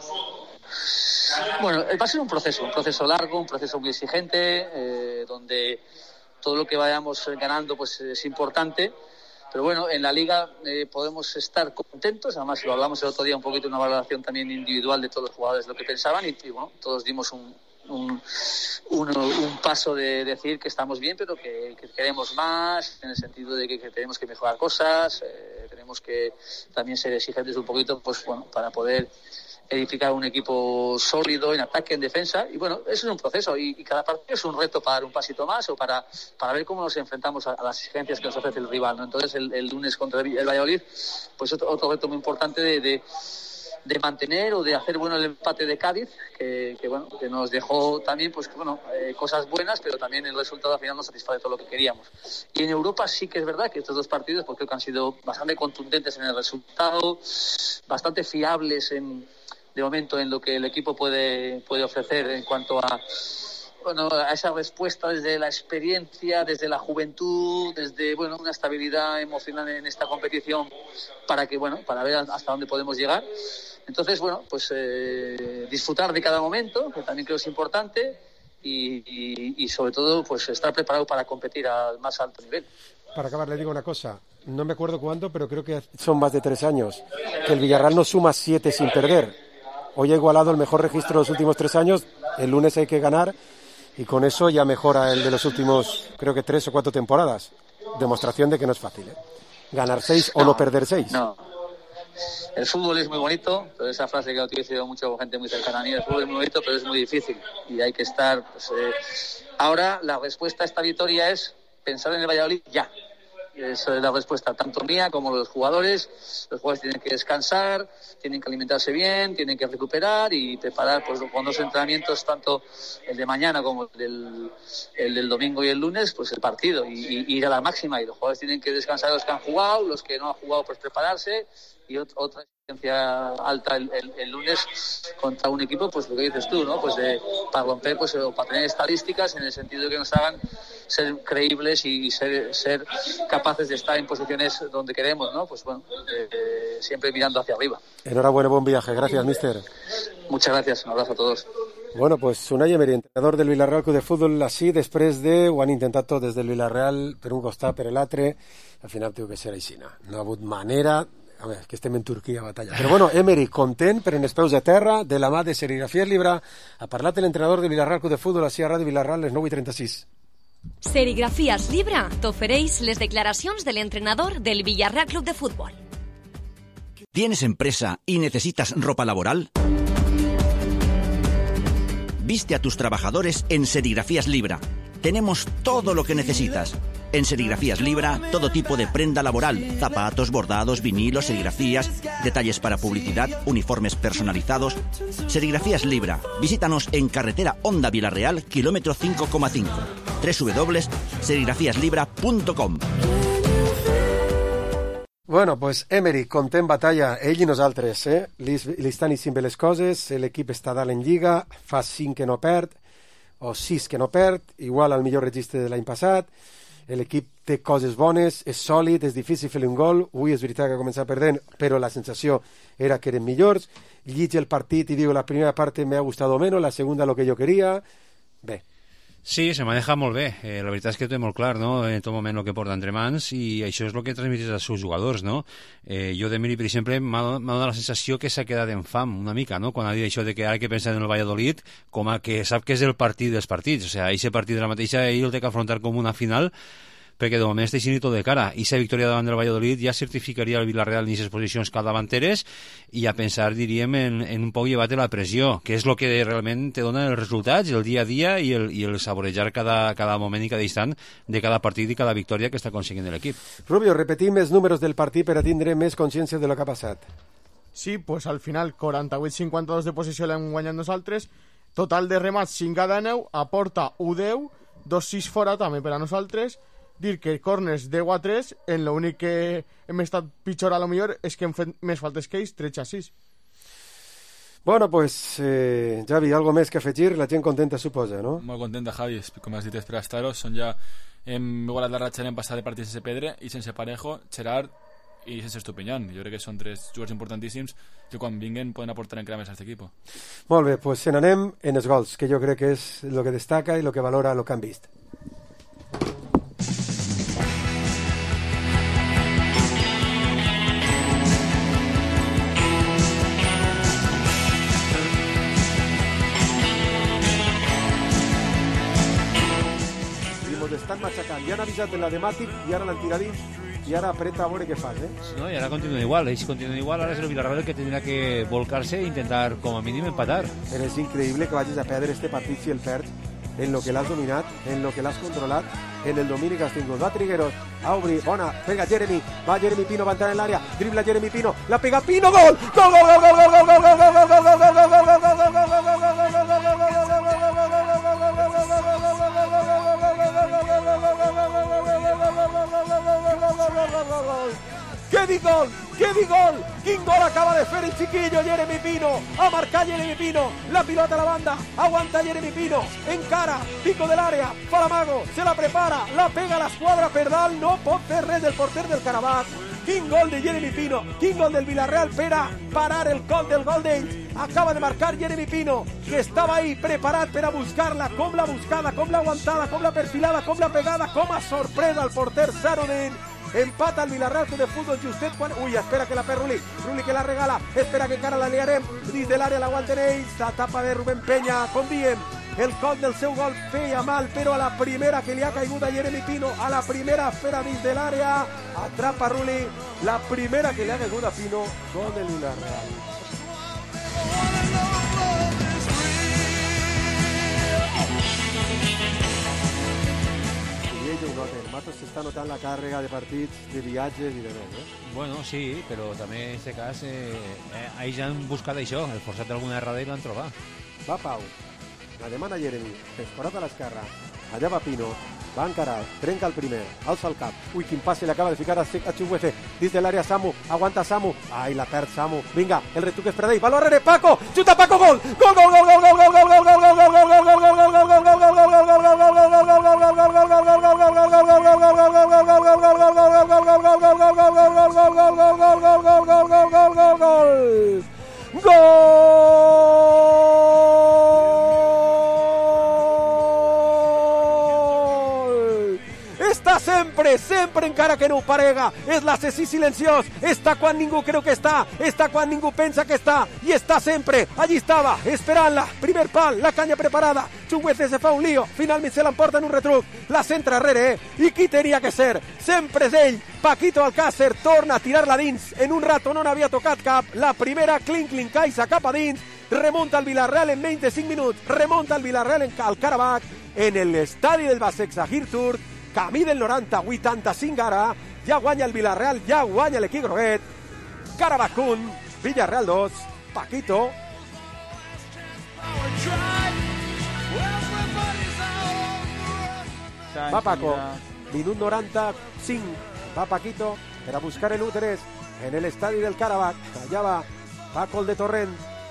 [SPEAKER 15] Bueno, va a ser un proceso, un proceso largo, un proceso muy exigente, eh, donde todo lo que vayamos ganando pues es importante. Pero bueno, en la Liga eh, podemos estar contentos. Además, lo hablamos el otro día un poquito, una valoración también individual de todos los jugadores, lo que pensaban. Y, y bueno, todos dimos un, un, un, un paso de decir que estamos bien, pero que, que queremos más, en el sentido de que, que tenemos que mejorar cosas, eh, tenemos que también ser exigentes un poquito, pues bueno, para poder edificar un equipo sólido en ataque, en defensa. Y bueno, eso es un proceso y, y cada partido es un reto para dar un pasito más o para, para ver cómo nos enfrentamos a, a las exigencias que nos ofrece el rival, ¿no? Entonces el, el lunes contra el, el Valladolid, pues otro, otro reto muy importante de, de, de mantener o de hacer bueno el empate de Cádiz, que, que bueno, que nos dejó también pues bueno eh, cosas buenas, pero también el resultado al final nos satisface todo lo que queríamos. Y en Europa sí que es verdad que estos dos partidos, porque creo que han sido bastante contundentes en el resultado, bastante fiables en de momento en lo que el equipo puede puede ofrecer en cuanto a bueno a esa respuesta desde la experiencia, desde la juventud, desde bueno una estabilidad emocional en esta competición para que bueno para ver hasta dónde podemos llegar. Entonces bueno pues eh, disfrutar de cada momento, que también creo es importante, y, y, y sobre todo pues estar preparado para competir al más alto nivel.
[SPEAKER 1] Para acabar le digo una cosa, no me acuerdo cuándo, pero creo que son más de tres años que el Villarreal no suma siete sin perder. Hoy ha igualado el mejor registro de los últimos tres años. El lunes hay que ganar y con eso ya mejora el de los últimos, creo que tres o cuatro temporadas. Demostración de que no es fácil, ¿eh? Ganar seis o no, no perder seis.
[SPEAKER 15] No. El fútbol es muy bonito, pero esa frase que ha utilizado mucha gente muy cercana a mí, el fútbol es muy bonito, pero es muy difícil y hay que estar... Pues, eh... Ahora la respuesta a esta victoria es pensar en el Valladolid ya. Esa es la respuesta tanto mía como los jugadores. Los jugadores tienen que descansar, tienen que alimentarse bien, tienen que recuperar y preparar pues con dos entrenamientos, tanto el de mañana como el del, el del domingo y el lunes, pues el partido y, y ir a la máxima. Y los jugadores tienen que descansar, los que han jugado, los que no han jugado pues prepararse, y ot- otra exigencia alta el, el, el lunes contra un equipo, pues lo que dices tú, ¿no? Pues de, para romper, pues o para tener estadísticas en el sentido de que nos hagan ser creíbles y ser, ser capaces de estar en posiciones donde queremos, ¿no? Pues bueno, eh, eh, siempre mirando hacia arriba.
[SPEAKER 1] Enhorabuena, buen viaje. Gracias, mister.
[SPEAKER 15] Muchas gracias. Un abrazo a todos.
[SPEAKER 1] Bueno, pues Unai Emery, entrenador del Villarreal Club de Fútbol, així després de, ho han intentat tot des del Villarreal, per un costat, per l'altre, al final té que ser aixina. No ha hagut manera, a veure, que estem en Turquia a batalla. Però bueno, Emery, content per en els peus de terra, de la mà de Serigrafías Libra, ha parlat l'entrenador del Villarreal Club de Fútbol, així a Ràdio Villarreal, les nou i trenta-sis.
[SPEAKER 20] Serigrafías Libra t'ofereix les declaracions de l'entrenador del Villarreal Club de Fútbol.
[SPEAKER 10] ¿Tienes empresa y necesitas ropa laboral? Viste a tus trabajadores en Serigrafías Libra. Tenemos todo lo que necesitas. En Serigrafías Libra, todo tipo de prenda laboral, zapatos, bordados, vinilos, serigrafías, detalles para publicidad, uniformes personalizados. Serigrafías Libra. Visítanos en carretera Honda Villarreal, kilómetro cinco coma cinco. doble u doble u doble u punto serigrafías libra punto com.
[SPEAKER 1] Bueno, pues Emery, content batalla, ell i nosaltres, eh? Li, li estan eixint bé les coses, l'equip està dalt en Lliga, fa cinc que no perd, o sis que no perd, igual al millor registre de l'any passat, l'equip té coses bones, és sòlid, és difícil fer-li un gol, avui és veritat que ha començat perdent, però la sensació era que eren millors, llig el partit i diu la primera part me ha gustado menos, la segunda lo que yo quería, bé.
[SPEAKER 2] Sí, se maneja molt bé. Eh, la veritat és que té molt clar, no?, en tot moment el que porta entre mans, i això és el que transmetis als seus jugadors, no? Eh, jo d'Emili, per exemple, m'ha donat la sensació que s'ha quedat en fam una mica, no?, quan ha dit això de que ara que pensa en el Valladolid, com a que sap que és el partit dels partits, o sigui, aquest partit de la mateixa ell el té que afrontar com una final, perquè de moment està eixint tot de cara. I sa victòria davant del Valladolid ja certificaria el Villarreal en aquestes posicions capdavanteres i a pensar, diríem, en, en un poc llevar-te la pressió, que és el que realment te dona els resultats, el dia a dia i el, i el saborejar cada, cada moment i cada instant de cada partit i cada victòria que està aconseguint l'equip.
[SPEAKER 1] Rubio, repetim els números del partit per a tindre més consciència de lo que ha passat.
[SPEAKER 16] Sí, pues al final quaranta-vuit cinquanta-dos de posició l'hem guanyat nosaltres, total de remats cinc a deu, a porta u deu, dos sis fora també per a nosaltres, dir que corners deu a tres, en l'únic que hem estat pitjor a lo millor és que hem fet més faltes que ells, tretze a sis.
[SPEAKER 1] Bueno, pues, eh, Javi, algo més que afegir? La gent contenta, suposa, no?
[SPEAKER 18] Molt contenta, Javi, com has dit, és per estar-ho. Són ja, hem igualat la ratxa, hem passat de partits sense Pedre i sense Parejo, Gerard i sense Estupiñán. Jo crec que són tres jugadors importantíssims que quan vinguen poden aportar encara més a aquest equip.
[SPEAKER 1] Molt bé, pues se n'anem en els gols, que jo crec que és el que destaca i el que valora el que han vist. Estan matxacant, ja han avisat de la de Matic i ara l'han tirat dins i ara apreta a veure què fas, eh?
[SPEAKER 2] No, i ara continua igual, ells continuen igual, ara és el Villarreal que tindrà que volcar-se e intentar com a mínim empatar.
[SPEAKER 1] Però és increïble que vagis a perdre este partit si el perds en lo que l'has dominat, en lo que l'has controlat, en el domini que has tingut. Va Trigueros, a obrir, bona, venga Jeremy, va Jeremy Pino, va entrar en l'àrea, dribla Jeremy Pino, la pega Pino, gol! Gol, gol, gol, gol, gol, gol, gol, gol, gol, gol, gol, gol, gol, gol, ¡qué di gol! ¡Qué di gol! ¡Quin gol acaba de hacer el chiquillo Jeremy Pino! A marcar Jeremy Pino, la pilota a la banda, aguanta Jeremy Pino, encara, pico del área, Falamago, se la prepara, la pega a la escuadra Perdal, no pot fer res del porter del Carabao. Quin gol de Jeremy Pino, quin gol del Villarreal per a parar el gol del gol d'ells. Acaba de marcar Jeremy Pino, que estava ahí preparat per a buscar-la, com la buscada, com la aguantada, com la perfilada, com la pegada, com a sorpresa al porter Sarodin. Empata el Villarreal de fútbol justet quan... Ui, espera que la per Ruli, Ruli que la regala, espera que encara la liarem, dins de l'àrea l'aguanten ells, la tapa de Rubén Peña, com diem, el cop del seu gol feia mal, però a la primera que li ha caigut a Jeremy Pino, a la primera espera dins de l'àrea, atrapa Ruli, la primera que li ha caigut a Pino, gol del Villarreal. Matos s'està notant la càrrega de partits, de viatges i de tot, eh?
[SPEAKER 2] Bueno, sí, però també en aquest cas eh, eh, ells han buscat això, el forçat d'alguna errada i l'han trobat.
[SPEAKER 1] Va Pau, la demana Jeremy, descorat a l'esquerra, allà va Pino, va encarar, trenca el primer, alça el cap, ui, quin passe li acaba de ficar a Chuguece, dins de l'àrea Samu, aguanta Samu, ai, la perd Samu, vinga, el retuc és per d'ell, va l'orrere, Paco, xuta Paco, gol, gol, gol, gol, gol, gol, gol, gol, gol, gol, gol, gol, gol, gol, gol, gol, gol, gol, gol, està sempre, sempre encara que no ho parega, és l'assassí silenciós, està quan ningú creu que està, està quan ningú pensa que està, i està sempre, allí estava, esperant-la, primer pal, la canya preparada, Chuguece se fa un lío, finalment se l'emporta en un retruc, la centra darrere, eh? I qui tenia que ser? Sempre és ell, Paquito Alcácer torna a tirar-la dins, en un rato no n'havia tocat cap, la primera clink clink caisa cap a dins, remonta el Villarreal en menys de cinc minuts, remonta el Villarreal en al Karabakh, en l'estadi del Basek Zahir Turk, camí del noranta, vuitanta-cinc ara, ja guanya el Villarreal, ja guanya l'equip groguet, Karabakh un, Villarreal dos, Paquito. Va Paco, minut noranta-cinc, va Paquito per a buscar el u tres en el estadi del Karabakh, allà va Paco el de Torrent,